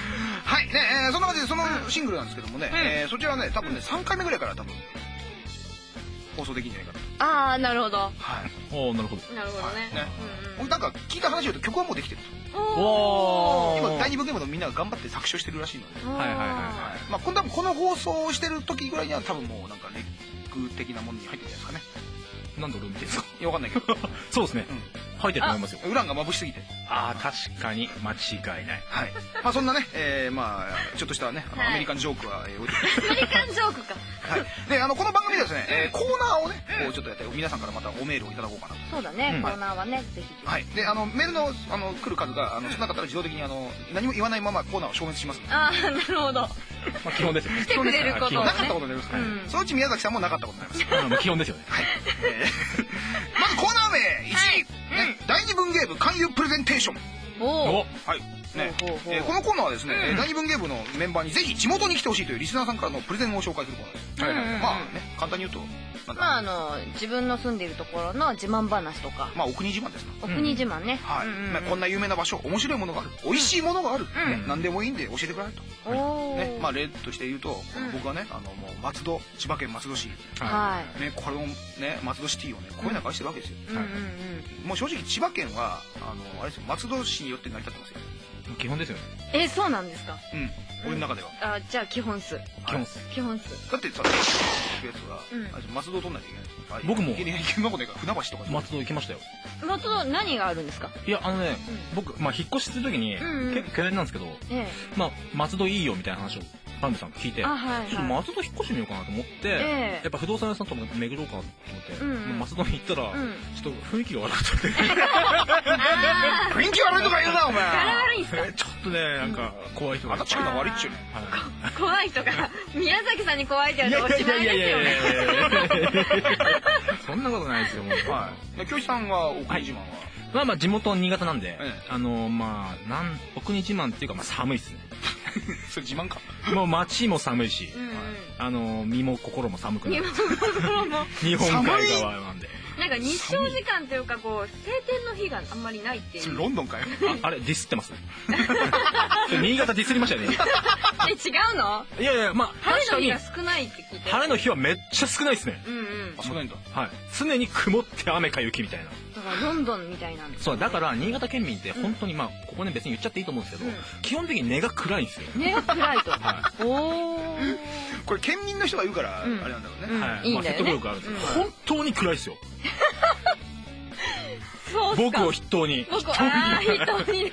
はいね、えー、そんな感じでそのシングルなんですけどもね、うん、えー、そちらはね多分ねさんかいめぐらいから多分放送できるんじゃないかと。 ああなるほど。はい。 おおなるほど。 なるほどね。ね、 うんうん、なんか聞いた話言うと曲はもうできてると。おお。今だいにぶんゲームのみんなが頑張って作詞をしてるらしいので。はいはいはいはい。まあこの多分この放送をしてる時ぐらいには多分もうなんかレック的なものに入ってるんじゃないですかね。 なんで俺見てるんですか。 いやわかんないけど。 そうですね。入ってると思いますよ。 ウランが眩しすぎて。 ああ確かに間違いない。 はい。まあそんなね、えー、まあちょっとしたね、あのアメリカンジョークは置いておきます。アメリカンジョークか。 はい。で、あのこの番組でですね、えー、コーナーをね、こうちょっとやって皆さんからまたおメールをいただこうかなと。 そうだね。コーナーはね、ぜひ。 はい。で、あのメールのあの来る数があの少なかったら自動的にあの何も言わないままコーナーを消滅します。 ああなるほど。 まあ基本ですよね。 来てくれることなかったことになりますから。そのうち宮崎さんもなかったことになります。 基本ですよね。はい。 まずコーナー名いちいね、だいにぶんゲーム勧誘プレゼンテーション。おお。はい。ね、えー、このコーナーはですね、うん、だいにぶんゲームのメンバーにぜひ地元に来てほしいというリスナーさんからのプレゼンを紹介するコーナーです。はいはいはい。まあね、簡単に言うと、 まああの自分の住んでいるところの自慢話とか。 まあお国自慢ですな。 お国自慢ね。 はい。まあこんな有名な場所、面白いものがある、美味しいものがある、何でもいいんで教えてくれると。ね、まあ例として言うと、僕はね、あのもう松戸、千葉県松戸市、はい。ね、これをね松戸シティをねこういう中愛してるわけですよ。もう正直千葉県はあのあれですよ、松戸市によって成り立ってますよ。 基本ですよね。 え、そうなんですか。 うん。俺の中では。 あ、じゃあ基本数。 基本数。 基本数。 だってさ、やつは松戸を取んないといけない。 僕も。 いけないことないから船橋とか。 松戸行きましたよ。 松戸何があるんですか。 いやあのね、僕まあ引っ越しするときに結構懸念なんですけど、まあ松戸いいよみたいな話をパンダさん聞いて、ちょっと松戸引っ越してみようかなと思って、やっぱ不動産屋さんとも巡ろうかなと思って、松戸に行ったらちょっと雰囲気が悪かった。 雰囲気悪いとか言うなお前。 柄悪いんすか。 ちょっとねなんか怖い人が。 あたちくんの悪いっちゅう。 怖い人が宮崎さんに怖いって言われておしまいですよね。 そんなことないですよ。 はい。教師さんはお国自慢は。 まあまあ地元新潟なんで、あのまあなんお国自慢っていうかまあ寒いですね。 それ自慢か。 もう街も寒いし、あの身も心も寒くなる。日本海側なんで。 なんか日照時間というかこう晴天の日があんまりないっていう。 ロンドンかよ。 あれディスってます。新潟ディスりましたよね。 え違うの？ いやいやまあ晴れの日が少ないって聞いて。 晴れの日はめっちゃ少ないですね。 うんうん。 あ少ないんだ。 はい。常に曇って雨か雪みたいな。 だからロンドンみたいなんです。 そうだから新潟県民って本当にまあここね別に言っちゃっていいと思うんですけど、基本的に根が暗いんですよ。 根が暗いと。はい。おお。 これ県民の人が言うからあれなんだろうね。 はい。まあ説得力あるんですけど本当に暗いですよ。僕を筆頭に。 僕ああ筆頭にね。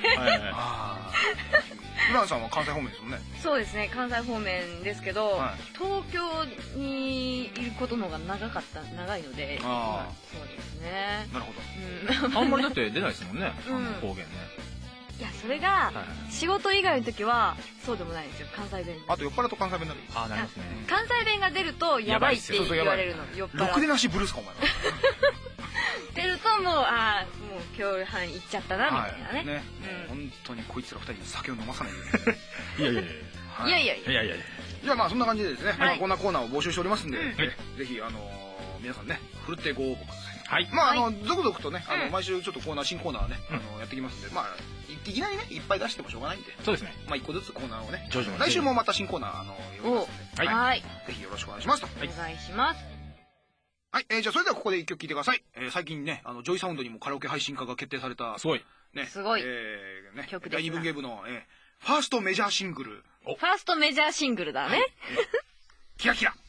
フランさんは関西方面ですもんね。 そうですね関西方面ですけど、東京にいることの方が長かった長いので。ああそうですね。 なるほど。あんまりだって出ないですもんね方言ね。 いやそれが仕事以外の時はそうでもないんですよ関西弁。 あと酔っ払うと関西弁になる。 あなりますね。 関西弁が出るとやばいって言われるの酔っ払う。 ろくでなしブルースかお前は。 出るともうああもう共犯行っちゃったなみたいなね。ね本当にこいつら二人に酒を飲まさないで。 いやいやいやいやいやいやいやいや。 じゃあまあそんな感じでですねこんなコーナーを募集しておりますんでぜひあの皆さんねふるってご応募ください。はい。まああの続々とねあの毎週ちょっとコーナー新コーナーねあのやってきますんでまあいきなりねいっぱい出してもしょうがないんで。 そうですね。 まあ一個ずつコーナーをね来週もまた新コーナーあの呼びますんではいぜひよろしくお願いしますと。 お願いします。 はい、えー、じゃあそれではここで一曲聴いてください。えー、最近ね、あのジョイサウンドにもカラオケ配信化が決定されたすごいね、 すごい、 えー、ね、曲です。だいにぶんゲームの、えー、ファーストメジャーシングル。ファーストメジャーシングルだね。はい、 キラキラ。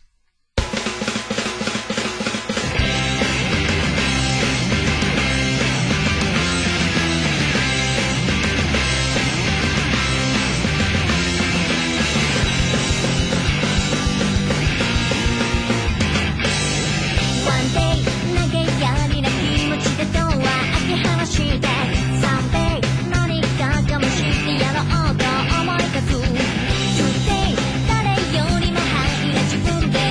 誰よりもハイな自分で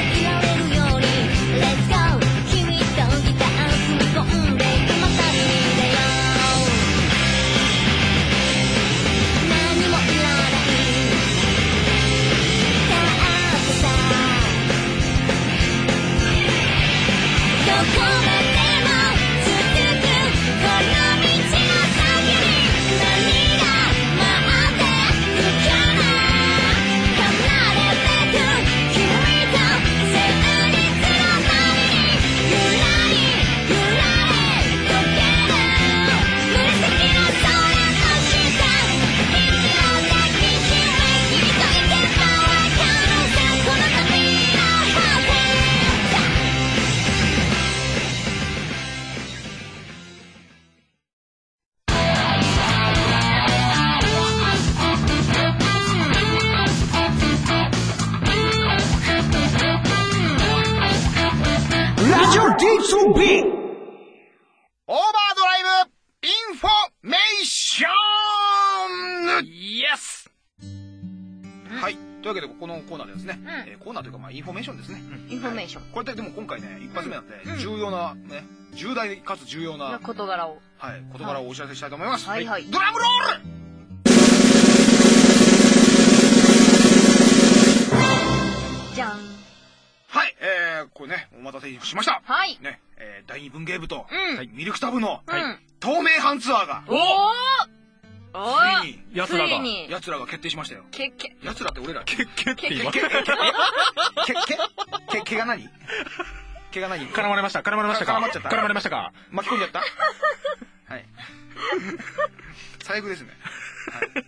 ービー オーバードライブインフォメーション。 イエス。 はい。というわけで、このコーナーでですね、えコーナーというか、まあ、インフォメーションですね。 インフォメーション。 これってでも今回ね、一発目なんで、重要な、ね、重大かつ重要な、 事柄を。 はい、事柄をお知らせしたいと思います。 はいはい。 ドラムロールじゃん。 はい、えー、これね、お待たせしました。 はい。 ね、えー、第二文芸部と、 はい、 ミルクタブの、はい、透明版ツアーが、 おおついに、 奴らが、 奴らが決定しましたよ。 けっけ。 奴らって俺ら。 けっけって言います。 け、け、け、けが何けが何絡まれました、絡まれましたか絡まっちゃった絡まれましたか巻き込んじゃったはい。最悪ですね。はい。ね、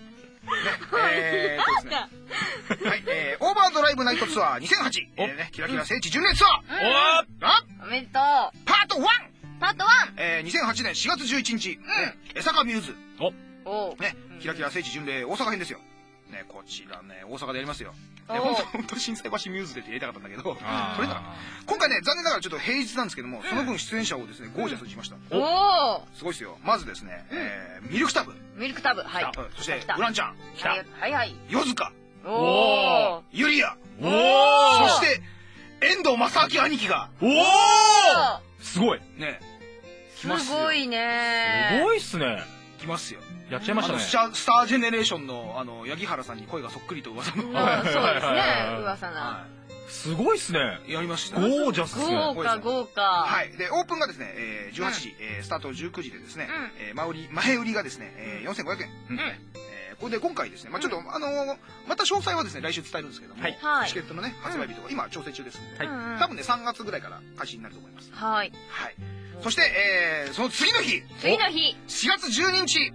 えーとですね。はい、えー、オーバードライブナイトツアーにせんはち、えーね、キラキラ聖地巡礼ツアー。 おーおめでとう。 パートワンパートワンえー、にせんはちねんしがつじゅういちにち、江坂ミューズ。 おおね、キラキラ聖地巡礼大阪編ですよ。ね、こちらね、大阪でやりますよ。ね、ほんと、ほんと、心斎橋ミューズでってやりたかったんだけど、それだ。今回ね、残念ながらちょっと平日なんですけども、その分出演者をですね、ゴージャスにしました。 おすごいですよ。まずですね、えー、ミルクタブ。 ミルクタブ、はい。 そして、ウランちゃん。 来た。はいはい。 ヨズカ。 おー。 ユリア。 おー。 そして、遠藤正明兄貴が。 おーすごい。 ね。 すごいね。 すごいっすね。 来ますよ。 やっちゃいましたね。 スタージェネレーションの、あの、八木原さんに声がそっくりと噂の。 そうですね、噂な。 すごいっすね。 やりました。 ゴージャスっすね。 豪華豪華。 はい。で、オープンがですね、えー、じゅうはちじ、えー、スタートじゅうくじでですね、えー、前売り、前売りがですね、えー、よんせんごひゃくえん。うん。えー、これで今回ですね、まあちょっと、あのー、また詳細はですね、来週伝えるんですけども、はい。チケットのね、発売日とか、今調整中ですんで、はい。多分ね、さんがつぐらいから開始になると思います。 はい。 はい。そして、えー、その次の日。 次の日。 しがつじゅうににち。うん。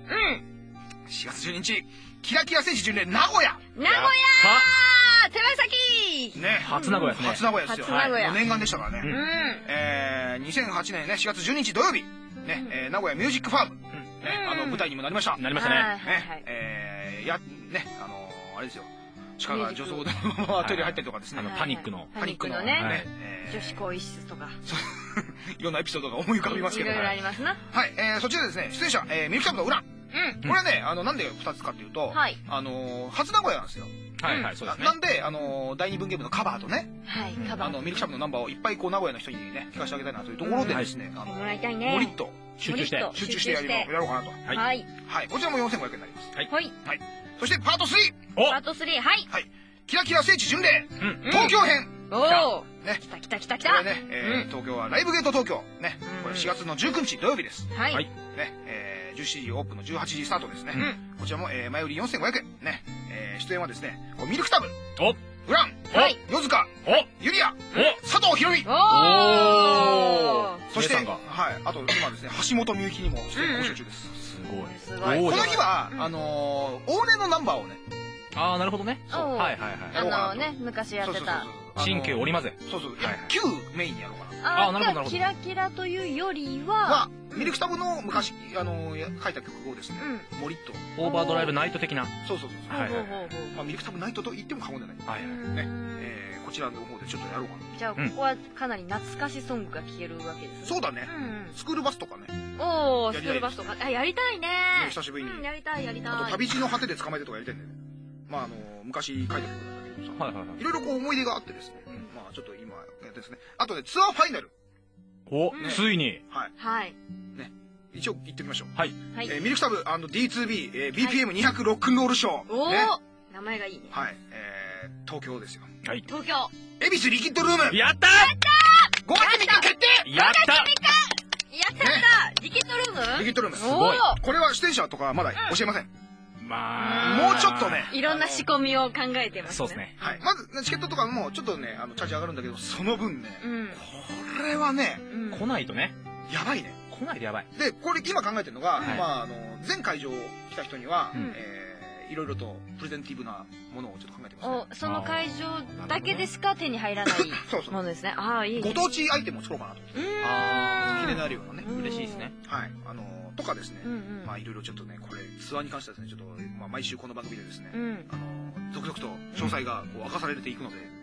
しがつじゅうににち、キラキラ聖地巡礼名古屋。 名古屋手前先ね。 初名古屋ですね。 初名古屋ですよ。 初名古屋。 念願でしたからね。 うん。 えー、にせんはちねんね、しがつじゅうににち土曜日。ね、えー、名古屋ミュージックファーム。ね、あの、舞台にもなりました。 なりましたね。 ね、えー、や、ね、あの、あれですよ。鹿が女装でアトリエ入ったりとかですね。 パニックの。 パニックのね。女子更衣室とか。 いろんなエピソードが思い浮かびますけど。 いろいろありますな。 はい、えー、そちらですね、出演者、えー、ミルクタブの裏。うん。これはね、あの、なんで二つかっていうと、はい。あの、初名古屋なんですよ。 はいはい、そうですね。 なんで、あの、第二文芸部のカバーとね、 はい、カバー。 あの、ミルクタブのナンバーをいっぱいこう、名古屋の人にね、聞かせてあげたいなというところでですね、あの、 もらいたいね。 もりっと、 集中して、 集中してやろうかなと。 はい。 はい。こちらもよんせんごひゃくえんになります。 はい。 はい。そして、パートスリー。 パートスリー、はい。 はい。キラキラ聖地巡礼。東京編。 おお。ね。来た来た来た来た。 これね、え東京はライブゲート東京。ね。これしがつのじゅうくにち土曜日です。 はい。 ね。えー、じゅうしちじオープンのじゅうはちじスタートですね。こちらも、え前売りよんせんごひゃくえん。ね。え出演はですね、ミルクタブ。 おウラン。 はい。 ヨズカ。 おユリア。佐藤ひろみ。 おそして、はい。あと、今ですね、橋本美幸にも出演交渉中です。 すごい。 すごい。 この日は、あの、往年のナンバーをね。 ああ、なるほどね。そう。はいはいはい。 あのね、昔やってた。 新旧織り交ぜ。 そうそう。旧メインにやろうかな。 ああ、なるほどなるほど。キラキラというよりは、 ミルクタブの昔、あの、書いた曲をですね、もりっと。 オーバードライブナイト的な。 そうそうそう。はいはいはい。まあ、ミルクタブナイトと言っても過言でない。はいはい。ね。えこちらの方でちょっとやろうかな。 じゃあ、ここはかなり懐かしソングが聴けるわけですね。 そうだね。スクールバスとかね。 おー、スクールバスとか。あ、やりたいね。 久しぶりに。 やりたいやりたい。 あと、旅路の果てで捕まえてとかやりたいんだよね。まあ、あの、昔書いた曲なんだけどさ。はいはいはい。いろいろこう思い出があってですね。まあ、ちょっと今やってですね。あとね、ツアーファイナル。 お、ついに。 はい。 はい。 ね。一応言ってみましょう。 はい。 えミルクタブ &ディーツービー、ビーピーエムにひゃく ロックンロールショー。 おー名前がいいね。 はい。え東京ですよ。 はい。 東京。 恵比寿リキッドルーム。 やったやったごがつみっか決定やったやったやったリキッドルームリキッドルーム。すごい。 これは出演者とかまだ教えません。 まあ。 もうちょっとね。 いろんな仕込みを考えてますね。 そうですね。 はい。まず、チケットとかもちょっとね、あの、チャージ上がるんだけど、その分ね、これはね、 来ないとね。 やばいね。 来ないとやばい。 で、これ今考えてるのが、まあ、あの、全会場来た人には、えいろいろとプレゼンティブなものをちょっと考えてますね。 その会場だけでしか手に入らないものですね。ああ、いい。 ご当地アイテムを作ろうかなと。ああ、記念のあるようなね。 嬉しいですね。 はい。あの、とかですね。まあ、いろいろちょっとね、これ、ツアーに関してはですね、ちょっと、まあ、毎週この番組でですね、あの、続々と詳細がこう明かされていくので、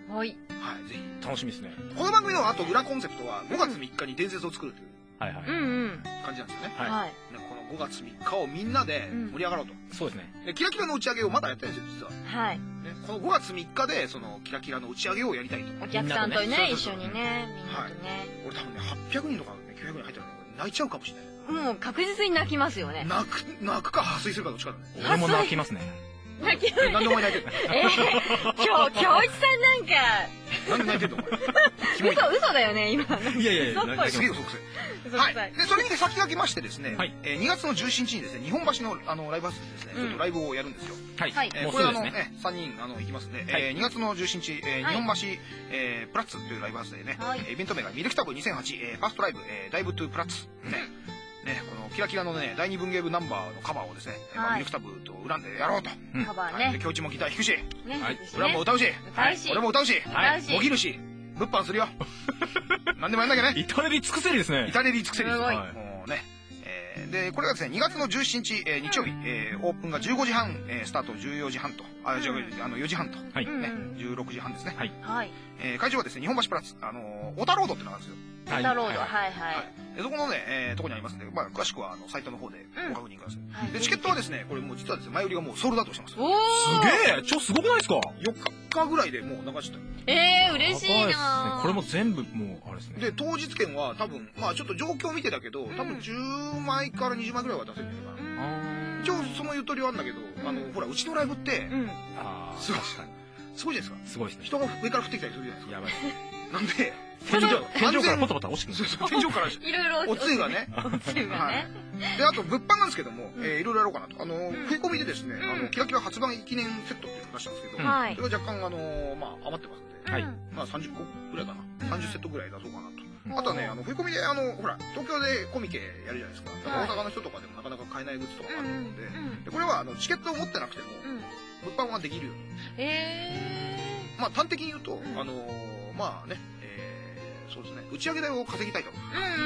はい。 はい、ぜひ。 楽しみですね。 この番組のあと裏コンセプトはごがつみっかに伝説を作るというはいはい。 感じなんですよね。はい。このごがつみっかをみんなで盛り上がろうと。 そうですね。 で、キラキラの打ち上げをまだやってるんですよ、実は。はい。このごがつみっかで、その、キラキラの打ち上げをやりたいと。 お客さんとね、一緒にね、みんなとね。 俺多分ね、はっぴゃくにんとかね、きゅうひゃくにん入ったらね、泣いちゃうかもしれない。 もう確実に泣きますよね。 泣く、泣くか破水するかどっちかだね。 俺も泣きますね。 泣きます。 なんでお前泣いてんのえー、今日、京一さんなんか。 なんで泣いてんのお前。嘘、嘘だよね、今。 いやいやいや、すげえ嘘くせえ。はい。で、それに先駆けましてですね、にがつのじゅうしちにちにですね、日本橋のあのライブハウスでですね、ちょっとライブをやるんですよ。はい。これあの、さんにんあの行きますんで、にがつのじゅうしちにち、日本橋プラッツというライブハウスでね、イベント名がミルクタブにせんはちファーストライブダイブトゥプラッツ。ね、このキラキラのね、第二文芸部ナンバーのカバーをですね、ミルクタブと恨んでやろうと。 カバーね。 で、京一もギター弾くし、俺も歌うし、俺も歌うし、もぎるし、物販するよ。何でもやんなきゃね。 至れり尽くせりですね。 至れり尽くせりです。もうね。で、これがですね、にがつのじゅうしちにち、日曜日、オープンがじゅうごじはん、スタートじゅうよじはんと、あ、違う、あの、よじはんと、ね、じゅうろくじはんですね。はい。会場はですね、日本橋プラス、あの、オタロードってのがあるんですよ。 オタロード、はいはい。 そこのね、とこにありますんで、まあ、詳しくは、あの、サイトの方でご確認ください。で、チケットはですね、これもう実はですね、前売りがもうソールドアウトしてます。 すげえ超すごくないですか ?よっかぐらいでもう流しちゃった。 ええ、嬉しいなこれも全部もう、あれですね。 で、当日券は多分、まあちょっと状況見てたけど、多分じゅうまいからにじゅうまいぐらいは出せるんじゃないかな。一応そのゆとりはあるんだけど、あの、ほら、うちのライブって、すごい、すごいじゃないですか。 すごいですね。 人が上から降ってきたりするじゃないですか。 やばい。 なんで、 天井、天井からポタポタ落ちてくる。 天井から、 いろいろおつゆがね。 おつゆがね。 で、あと、物販なんですけども、いろいろやろうかなと。あの、振り込みでですね、あの、キラキラ発売記念セットっていうのを出したんですけど、それが若干、あの、まあ、余ってますんで、はい。まあ、さんじゅっこぐらいかな。さんじゅうセットぐらい出そうかなと。あとはね、あの、振り込みで、あの、ほら、東京でコミケやるじゃないですか。大阪の人とかでもなかなか買えないグッズとかあるので、で、これは、あの、チケットを持ってなくても、物販はできるように。へー。まあ、端的に言うと、あの、まあね、そうですね。打ち上げ代を稼ぎたいと。うん。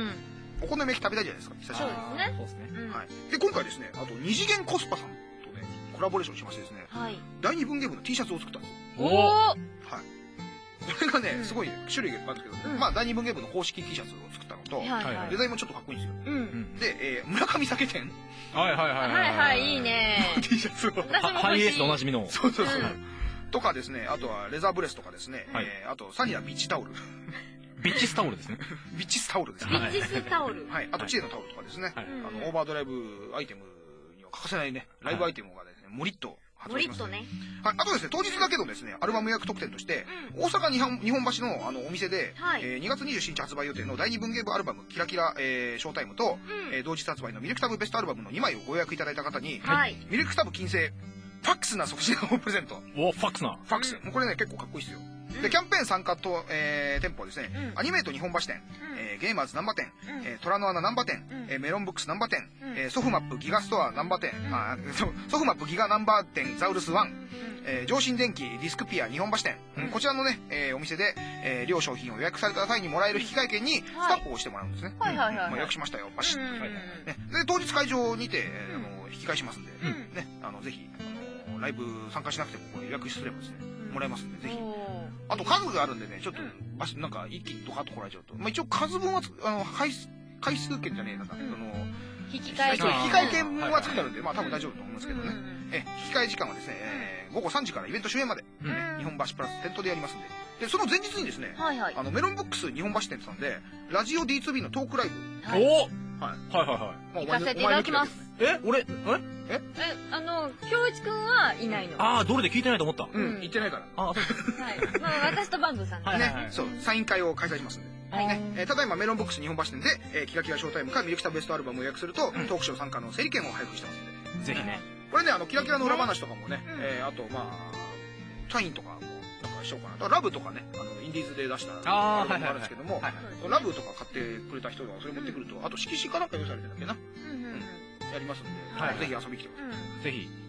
お好み焼き食べたいじゃないですか。久しぶりに。 そうですね。そうですね。 はい。で、今回ですね、あと二次元コスパさんとね、コラボレーションしましてですね、はい。第二文芸部の T シャツを作ったんですよ。おお。はい。これがね、すごい種類があるんですけど、まあ、第二文芸部の公式 T シャツを作ったのと、デザインもちょっとかっこいいんですよ。うん。で、村上酒店。 はいはいはい。 はいはい、いいね。 T シャツを。 ハイエースでおなじみの。 そうそうそう。とかですね、あとはレザーブレスとかですね、あとサニアビーチタオル。 ビッチスタオルですね。 ビッチスタオルですね。ビッチスタオル。 はい。あと、チエのタオルとかですね。あの、オーバードライブアイテムには欠かせないね、ライブアイテムがですね、もりっと発売します。 もりっとね。 はい。あとですね、当日だけどですね、アルバム予約特典として、大阪日本日本橋のあの、お店で、にがつにじゅうしちにち発売予定の第二文芸部アルバム、キラキラ、えー、ショータイムと、同日発売のミルクタブベストアルバムのにまいをご予約いただいた方に、ミルクタブ金星、ファックスな即品をプレゼント。 お、ファックスな。 ファックス。もうこれね、結構かっこいいですよ。で、キャンペーン参加と、えー、店舗はですね、うん、アニメート日本橋店、うん、えー、ゲーマーズ難波店、うん、えー、虎の穴難波店、うん、えー、メロンブックス難波店、うん、えー、ソフマップギガストア難波店、うん、あソフマップギガナンバー店ザウルスワン、うん、えー、上新電機ディスクピア日本橋店、うん、こちらのね、えー、お店で、えー、両商品を予約された際にもらえる引換券にスタンプを押してもらうんですね。はいはいはい。予約しましたよ、バシッ、うん、ね。で、当日会場にて、えー、あの引き返しますんで、うん、ね、あの、ぜひ、あの、ライブ参加しなくても予約すればですね、もらえますんで、ぜひ。あと数があるんでね、ちょっと、うん、なんか一気にドカッと来られちゃうと。まあ一応数分はつ、あの、回数、回数券じゃねえなんだ。うん、あの、 引き換え券。 引き換え券は作ってあるんで、まあ多分大丈夫と思うんですけどね。え、引き換え時間はですね、えー、ごごさんじからイベント終演まで、うん、日本橋プラス店頭でやりますんで。で、その前日にですね、はいはい、あの、メロンブックス日本橋店さんで、ラジオ ディーツービー のトークライブ。 はい、おはい。はいはいはい。 行かせていただきます。 え俺、えええ、あの、京一くんはいないの。 ああ、どれで聞いてないと思った。 うん、行ってないから。 ああ、そうです。 はい。まあ、私とバンブーさんでね。そう、サイン会を開催しますんで。はい。ね、えただいまメロンブックス日本橋店で、えキラキラショータイムかミルクタブベストアルバムを予約すると、トークショー参加の整理券を配布してますんで。 ぜひね。 これね、あの、キラキラの裏話とかもね、えあと、まあ、サインとかも、なんかしようかな。だからラブとかね、あの、インディーズで出したアルバムがあるんですけども、ラブとか買ってくれた人がそれ持ってくると、あと色紙かなんか用意されてるんだっけな。やりますんで、ぜひ遊びに来てください。 ぜひ、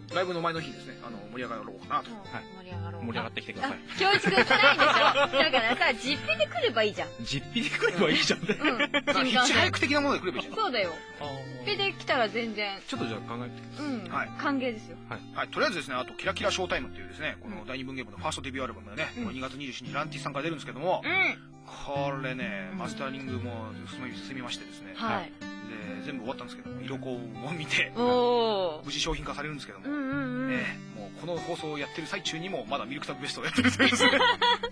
ライブの前の日ですね、あの、盛り上がろうかなと。 はい。盛り上がろう。 盛り上がってきてください。 教育が来ないんでしょ。だからさ、実費で来ればいいじゃん。 実費で来ればいいじゃんね。 うん。 ヒッチハイク的なもので来ればいいじゃん。 そうだよ。実費で来たら全然。 ちょっとじゃあ考えてください。 うん。はい。歓迎ですよ。 はい。はい。とりあえずですね、あと、キラキラショータイムっていうですね、この第二文芸部のファーストデビューアルバムがね、にがつにじゅうしちにちランティスさんから出るんですけども、これね、マスタリングも進みましてですね、はい。で、全部終わったんですけども、色香を見て、無事商品化されるんですけども、もうこの放送をやってる最中にもまだミルクタブベストをやってるというですね。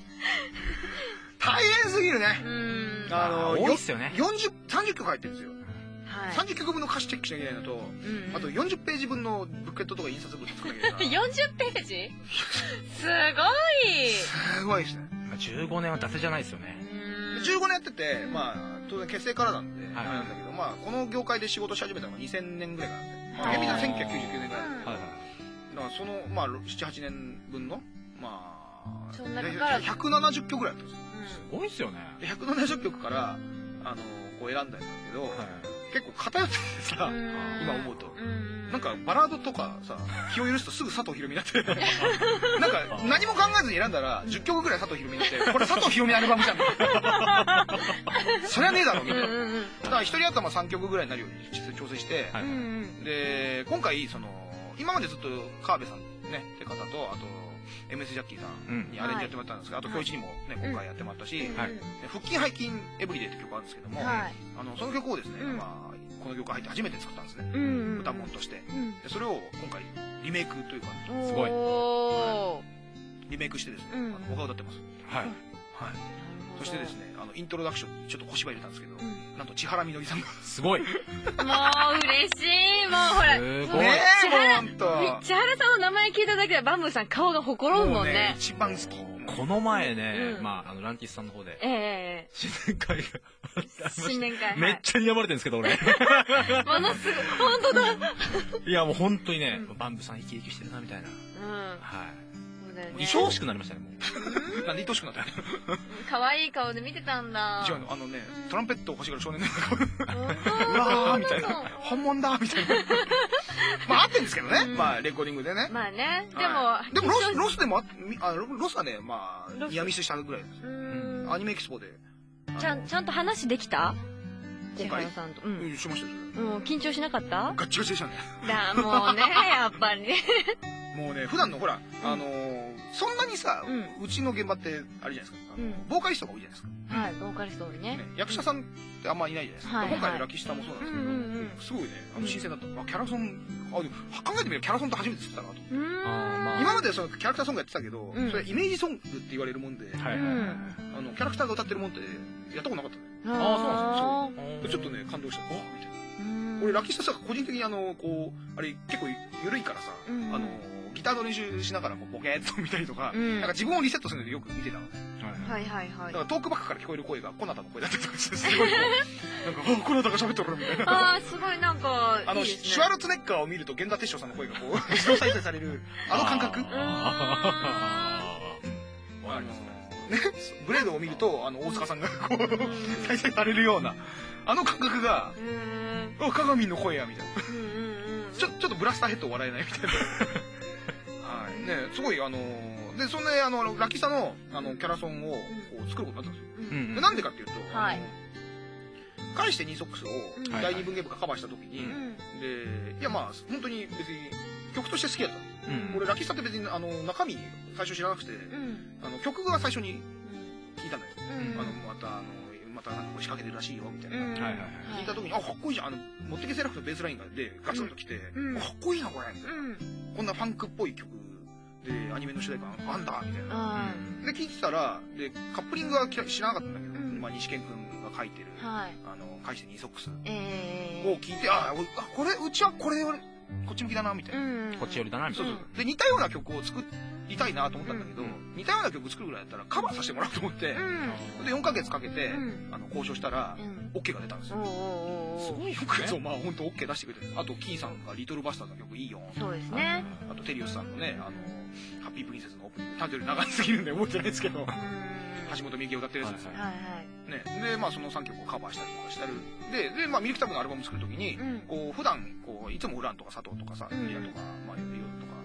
大変すぎるね。 あの、多いっすよね。 よんじゅう、さんじゅっきょく入ってるんですよ。さんじゅっきょくぶんの歌詞チェックしなきゃいけないのと、あとよんじゅっページぶんのブックレットとか印刷物作らなきゃいけない。 よんじゅっページすごいすごいですね。 じゅうごねんは惰性じゃないですよね。 じゅうごねんやってて、まあ、当然結成からなんで、あれなんだけど、まあ、この業界で仕事し始めたのがにせんねんぐらいからなんで、まあ、厳密にせんきゅうひゃくきゅうじゅうきゅうねんぐらいなんで、だからその、まあ、なな、はちねんぶんの、まあ、ひゃくななじゅっきょくぐらいあったんですよ。 すごいっすよね。 ひゃくななじゅっきょくから、あの、こう選んだんだけど、結構偏っててさ、今思うと。なんかバラードとかさ、気を許すとすぐ佐藤ひろみになって、なんか何も考えずに選んだらじゅっきょくぐらい佐藤ひろみになって、これ佐藤ひろみのアルバムじゃん。そりゃねえだろ、みたいな。だから一人頭さんきょくぐらいになるように実際調整して、で、今回、その、今までずっと川辺さんね、って方と、あと、エムエス ジャッキーさんにアレンジやってもらったんですが、あと今日一にもね、今回やってもらったし、腹筋背筋エブリデイって曲あるんですけども、あの、その曲をですね、まあ、この業界入って初めて作ったんですね。歌物として。で、それを今回リメイクというか、 すごい。リメイクしてですね、僕が歌ってます。はい。はい。そしてですね、あの、イントロダクション、ちょっと小芝居入れたんですけど、なんと千原みのりさんが。 すごい。もう嬉しい。もうほら。 すごい。ねえ、ほんと。 千原さんの名前聞いただけでバンブーさん顔がほころむもんね。 一番好き。 この前ね、まあ、あの、ランティスさんの方で、ええ、新年会があって、 新年会。 めっちゃ睨まれてるんですけど、俺。 ものすごい、本当だ。 いや、もう本当にね、バンブさん生き生きしてるな、みたいな。うん。はい。愛おしくなりましたね、もう。 なんで愛おしくなったの？ 可愛い顔で見てたんだ。 違うの、あのね、トランペットを欲しがる少年の顔。うわーみたいな。本物だみたいな。まあ、合ってんですけどね。まあ、レコーディングでね。 まあね。でも、でもロス、ロスでも、あ、ロスはね、まあ、ニアミスしたぐらいです。アニメエキスポで。 ちゃん、ちゃんと話できた？ 今回さんと。うん。しましたよ。 もう緊張しなかった？ ガッチガチでしたね。 だ、もうね、やっぱり。 もうね、普段のほら、あの、そんなにさ、うちの現場ってあれじゃないですか。ボーカリストが多いじゃないですか。 はい、ボーカリスト多いね。 役者さんってあんまいないじゃないですか。今回のラキスタもそうなんですけど、すごいね、あの、新鮮だった。あ、キャラソン、あ、でも、考えてみればキャラソンって初めて作ったなと。今までそのキャラクターソングやってたけど、それイメージソングって言われるもんで、あの、キャラクターが歌ってるもんってやったことなかったね。ああ、そうなんですよ。ちょっとね、感動した。あ、みたいな。俺、ラキスタさ、個人的にあの、こう、あれ、結構緩いからさ、あの、ギターの練習しながらボケーっと見たりとか、なんか自分をリセットするのでよく見てたの。 はいはいはい。 だからトークバックから聞こえる声がコナタの声だったりとかして、すごいこう、なんか、あ、コナタが喋ってるみたいな。 ああ、すごいなんか、 あの、シュワルツネッカーを見ると源田鉄章さんの声がこう、自動再生される、あの感覚。あの、ね、ブレードを見ると、あの、大塚さんがこう、再生されるような、あの感覚が、あ、カガミンの声や、みたいな。ちょ、ちょっとブラスターヘッド笑えないみたいな。はい。ね、すごい、あの、で、そんで、あの、ラキサの、あの、キャラソンを、こう、作ることになったんですよ。で、なんでかっていうと、はい。返してニーソックスを、第二文芸部がカバーした時に、で、いや、まあ、本当に別に、曲として好きやった。俺、ラキサって別に、あの、中身、最初知らなくて、あの、曲が最初に聞いたんだよ。あの、また、あの、またなんかこう仕掛けてるらしいよ、みたいな。聞いた時に、あ、かっこいいじゃん。あの、持ってけセラフのベースラインがで、ガツンと来て、かっこいいな、これ、みたいな。こんなファンクっぽい曲で、アニメの主題歌あんだ、みたいな。で、聞いてたら、で、カップリングは知らなかったんだけど、まあ、西健くんが書いてる、あの、返してニーソックスを聞いて、あ、これ、うちはこれ、こっち向きだな、みたいな。 こっち寄りだな、みたいな。 そうそう。で、似たような曲を作りたいなと思ったんだけど、似たような曲作るぐらいだったらカバーさせてもらおうと思って、で、よんかげつかけて、あの、交渉したら、オッケーが出たんですよ。すごいよんかげつを、まあ、ほんとオッケー出してくれて、あと、キーさんがリトルバスターズの曲いいよ。 そうですね。 あと、テリオスさんのね、あの、ハッピープリンセスのオープニング、タイトル長すぎるんで覚えてないですけど、橋本美紀を歌ってるやつですよ。ね。で、まあ、そのさんきょくをカバーしたりとかしてる。で、で、まあ、ミルクタブのアルバム作るときに、こう、普段、こう、いつもウランとか佐藤とかさ、リアとか、まあ、いろいろとか、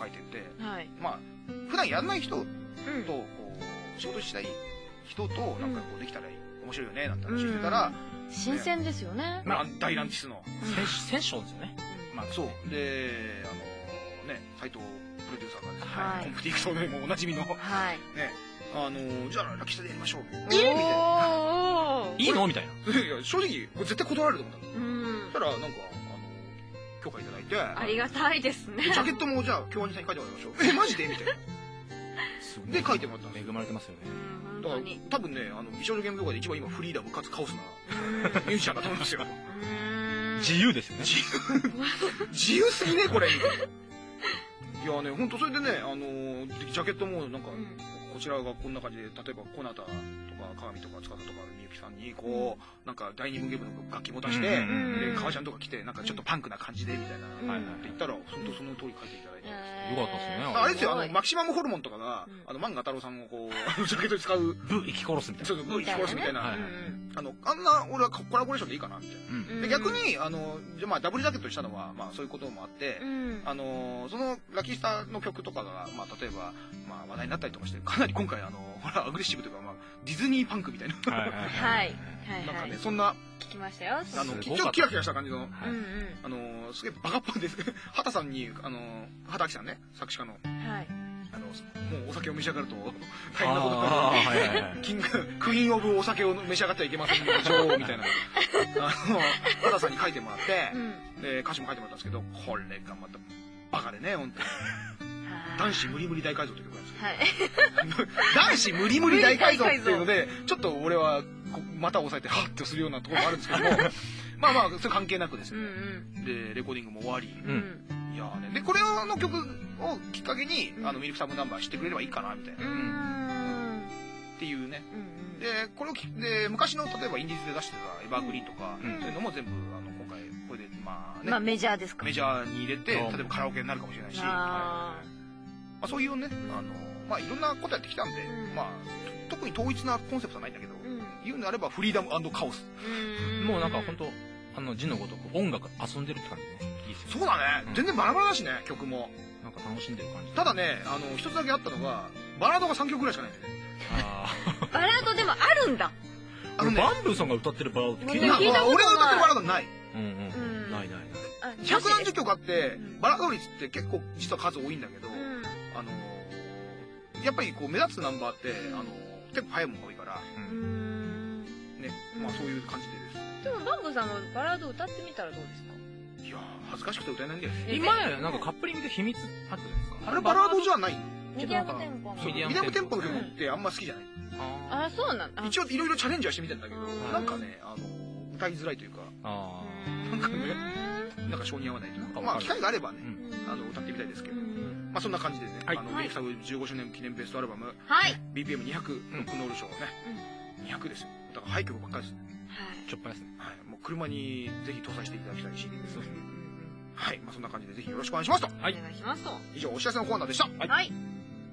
書いてて、まあ普段やんない人とこう仕事したい人となんかこうできたら面白いよねなんて話してたら、 新鮮ですよね。 大ランチスのセンションですよね。 まあそうで、あのね斉藤プロデューサーがですね、コンプティクトでもおなじみのね、あのじゃあラキスタでやりましょう。えみたいな。 いいのみたいな。 正直これ絶対断られると思った。そしたらなんか許可いただいて、 ありがたいですね。 ジャケットもじゃあ京アニさんに書いてもらいましょう。えマジでみたいな。で書いてもらったんです。 恵まれてますよね。 だから多分ね、あの美少女ゲーム業界で一番今フリーダムかつカオスなミュージシャンだと思いますよ。 自由ですよね。 自由すぎねこれ。いやね本当それでね、あのジャケットもなんかこちらがこんな感じで、例えばコナタとか鏡とか司とかみゆきさんにこうなんか第二文芸部の楽器持たして、で革ジャンとか着てなんかちょっとパンクな感じでみたいなって言ったら本当その通り書いていただいて。 よかったですね。 あれですよ、あのマキシマムホルモンとかがあの漫画太郎さんをこうジャケットに使うブ生き殺すみたいな。 そうそうブ生き殺すみたいな。あのあんな俺はコラボレーションでいいかなみたいな。で逆にあのじゃまあダブルジャケットにしたのはまあそういうこともあって、あのそのラキスタの曲とかがまあ例えばまあ話題になったりとかしてかなり今回あのほらアグレッシブというかまあディズニーパンクみたいな。 はいなんかねそんな聞きましたよ。 あのちょっとキラキラした感じのあのすげえバカっぽいです。畑さんにあの畑明さんね作詞家の。はい。あのもうお酒を召し上がると大変なことになる。キングクイーンオブお酒を召し上がってはいけません女王みたいなあの畑さんに書いてもらってで歌詞も書いてもらったんですけど、これがまたバカでね本当に。男子無理無理大改造という曲なんですよ。男子無理無理大改造っていうのでちょっと俺は股を押さえてハッてするようなところもあるんですけども、まあまあそれ関係なくですね。でレコーディングも終わり、いやねでこれの曲をきっかけにあのミルクサムナンバー知ってくれればいいかなみたいなっていうね。でこれをで昔の例えばインディーズで出してたエバーグリーンとかそういうのも全部あの今回これでまあねメジャーですか。 メジャーに入れて例えばカラオケになるかもしれないし、まあそういうねあのまあいろんなことやってきたんで、まあ特に統一なコンセプトはないんだけど、言うのであればフリーダム&カオス。 もうなんか本当あの字のごとく音楽遊んでるって感じね。いいですよね。 そうだね。全然バラバラだしね曲も。 なんか楽しんでる感じ。 ただねあの一つだけあったのがバラードがさんきょくぐらいしかないんだよね。 バラードでもあるんだ。 あのバンブーさんが歌ってるバラードって聞いたことない。俺が歌ってるバラードない。 うんうん。ないないない。 百何十曲あってバラード率って結構実は数多いんだけど、あのやっぱりこう目立つナンバーってあの結構速いものが多いからね、まあそういう感じでです。 でもバンブーさんもバラード歌ってみたらどうですか。 いや恥ずかしくて歌えないんだよ。 今なんかカップリングで秘密あったじゃないですか。 あれバラードじゃないの。 ミディアムテンポのミディアムテンポの曲ってあんま好きじゃない。 ああそうなんだ。 一応いろいろチャレンジはしてみたんだけどなんかねあの歌いづらいというかなんかねなんか性に合わないというか、まあ機会があればねあの歌ってみたいですけど、まあそんな感じでねあのミルクサブじゅうごしゅうねん記念ベストアルバム ビーピーエムにひゃく ロックンロールショーねにひゃくですよ。だから廃曲ばっかりですね。 ちょっぱいですね。 はい、もう車にぜひ搭載していただきたい シーディー です。はい、まあそんな感じでぜひよろしくお願いしますと。 はい、お願いしますと。 以上お知らせのコーナーでした。はい。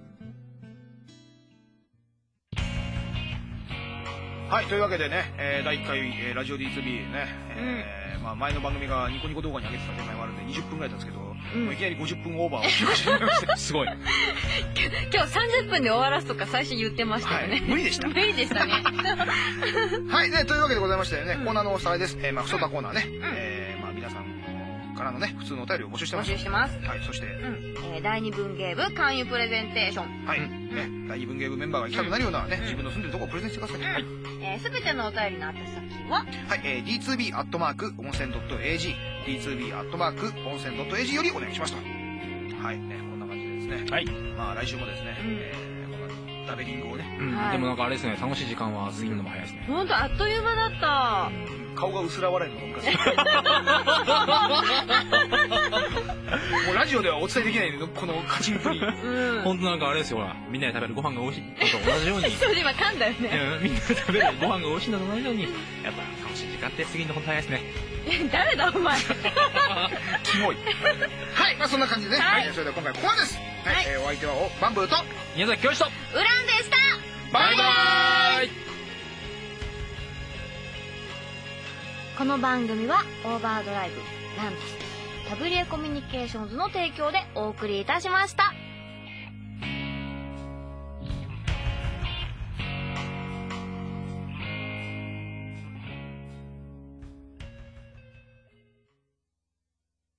はい、というわけでね、えー、だいいっかい、えー、ラジオ ディーツービー ね、えーうんまあ、前の番組がニコニコ動画に上げてた展開もあるんでにじゅっぷんぐらい経つけど、うん、もういきなりごじゅっぷんオーバーを記録してしまいましてすごい今日さんじゅっぷんで終わらすとか最初言ってましたよね、 はい、無理でした無理でしたねはいねというわけでございましてね、うん、コーナーのおさらいです、えー、まあふそたコーナーね、うんえーまあ、皆さんからのね普通のお便りを募集してます。 募集してます。 はい、そして、うんえー、第二文芸部勧誘プレゼンテーション。 はい、うん、ね、第二文芸部メンバーが行きたくなるようなね、うん、自分の住んでるところをプレゼンしてください。うん、はい。 えー、すべてのお便りの宛先は、 はい、えー、ディーツービー アットマーク温泉 ドット エージー ディーツービー アットマーク温泉 ドット エージー よりお願いしますと。はい、ね、こんな感じでですね。はい。まあ来週もですね、うん、えー、このダベリングをね、 うんはい、でもなんかあれですね、楽しい時間は過ぎるのも早いですね。 本当あっという間だった。 顔が薄ら笑いの昔もうラジオではお伝えできないこのカチンプリ、 うん、本当なんかあれですよ、ほらみんなで食べるご飯が美味しいのと同じようにそう今噛んだよね、 みんなで食べるご飯が美味しいのと同じようにやっぱ楽しい時間って過ぎるの本当早いですね。 誰だお前キモいはい、まあそんな感じでね、はい、それでは今回ここまでです。はい、はいえー、お相手はバンブーと宮崎教師とウランでした。 バイバーイ。 この番組はオーバードライブランプスタブリエコミュニケーションズの提供でお送りいたしました。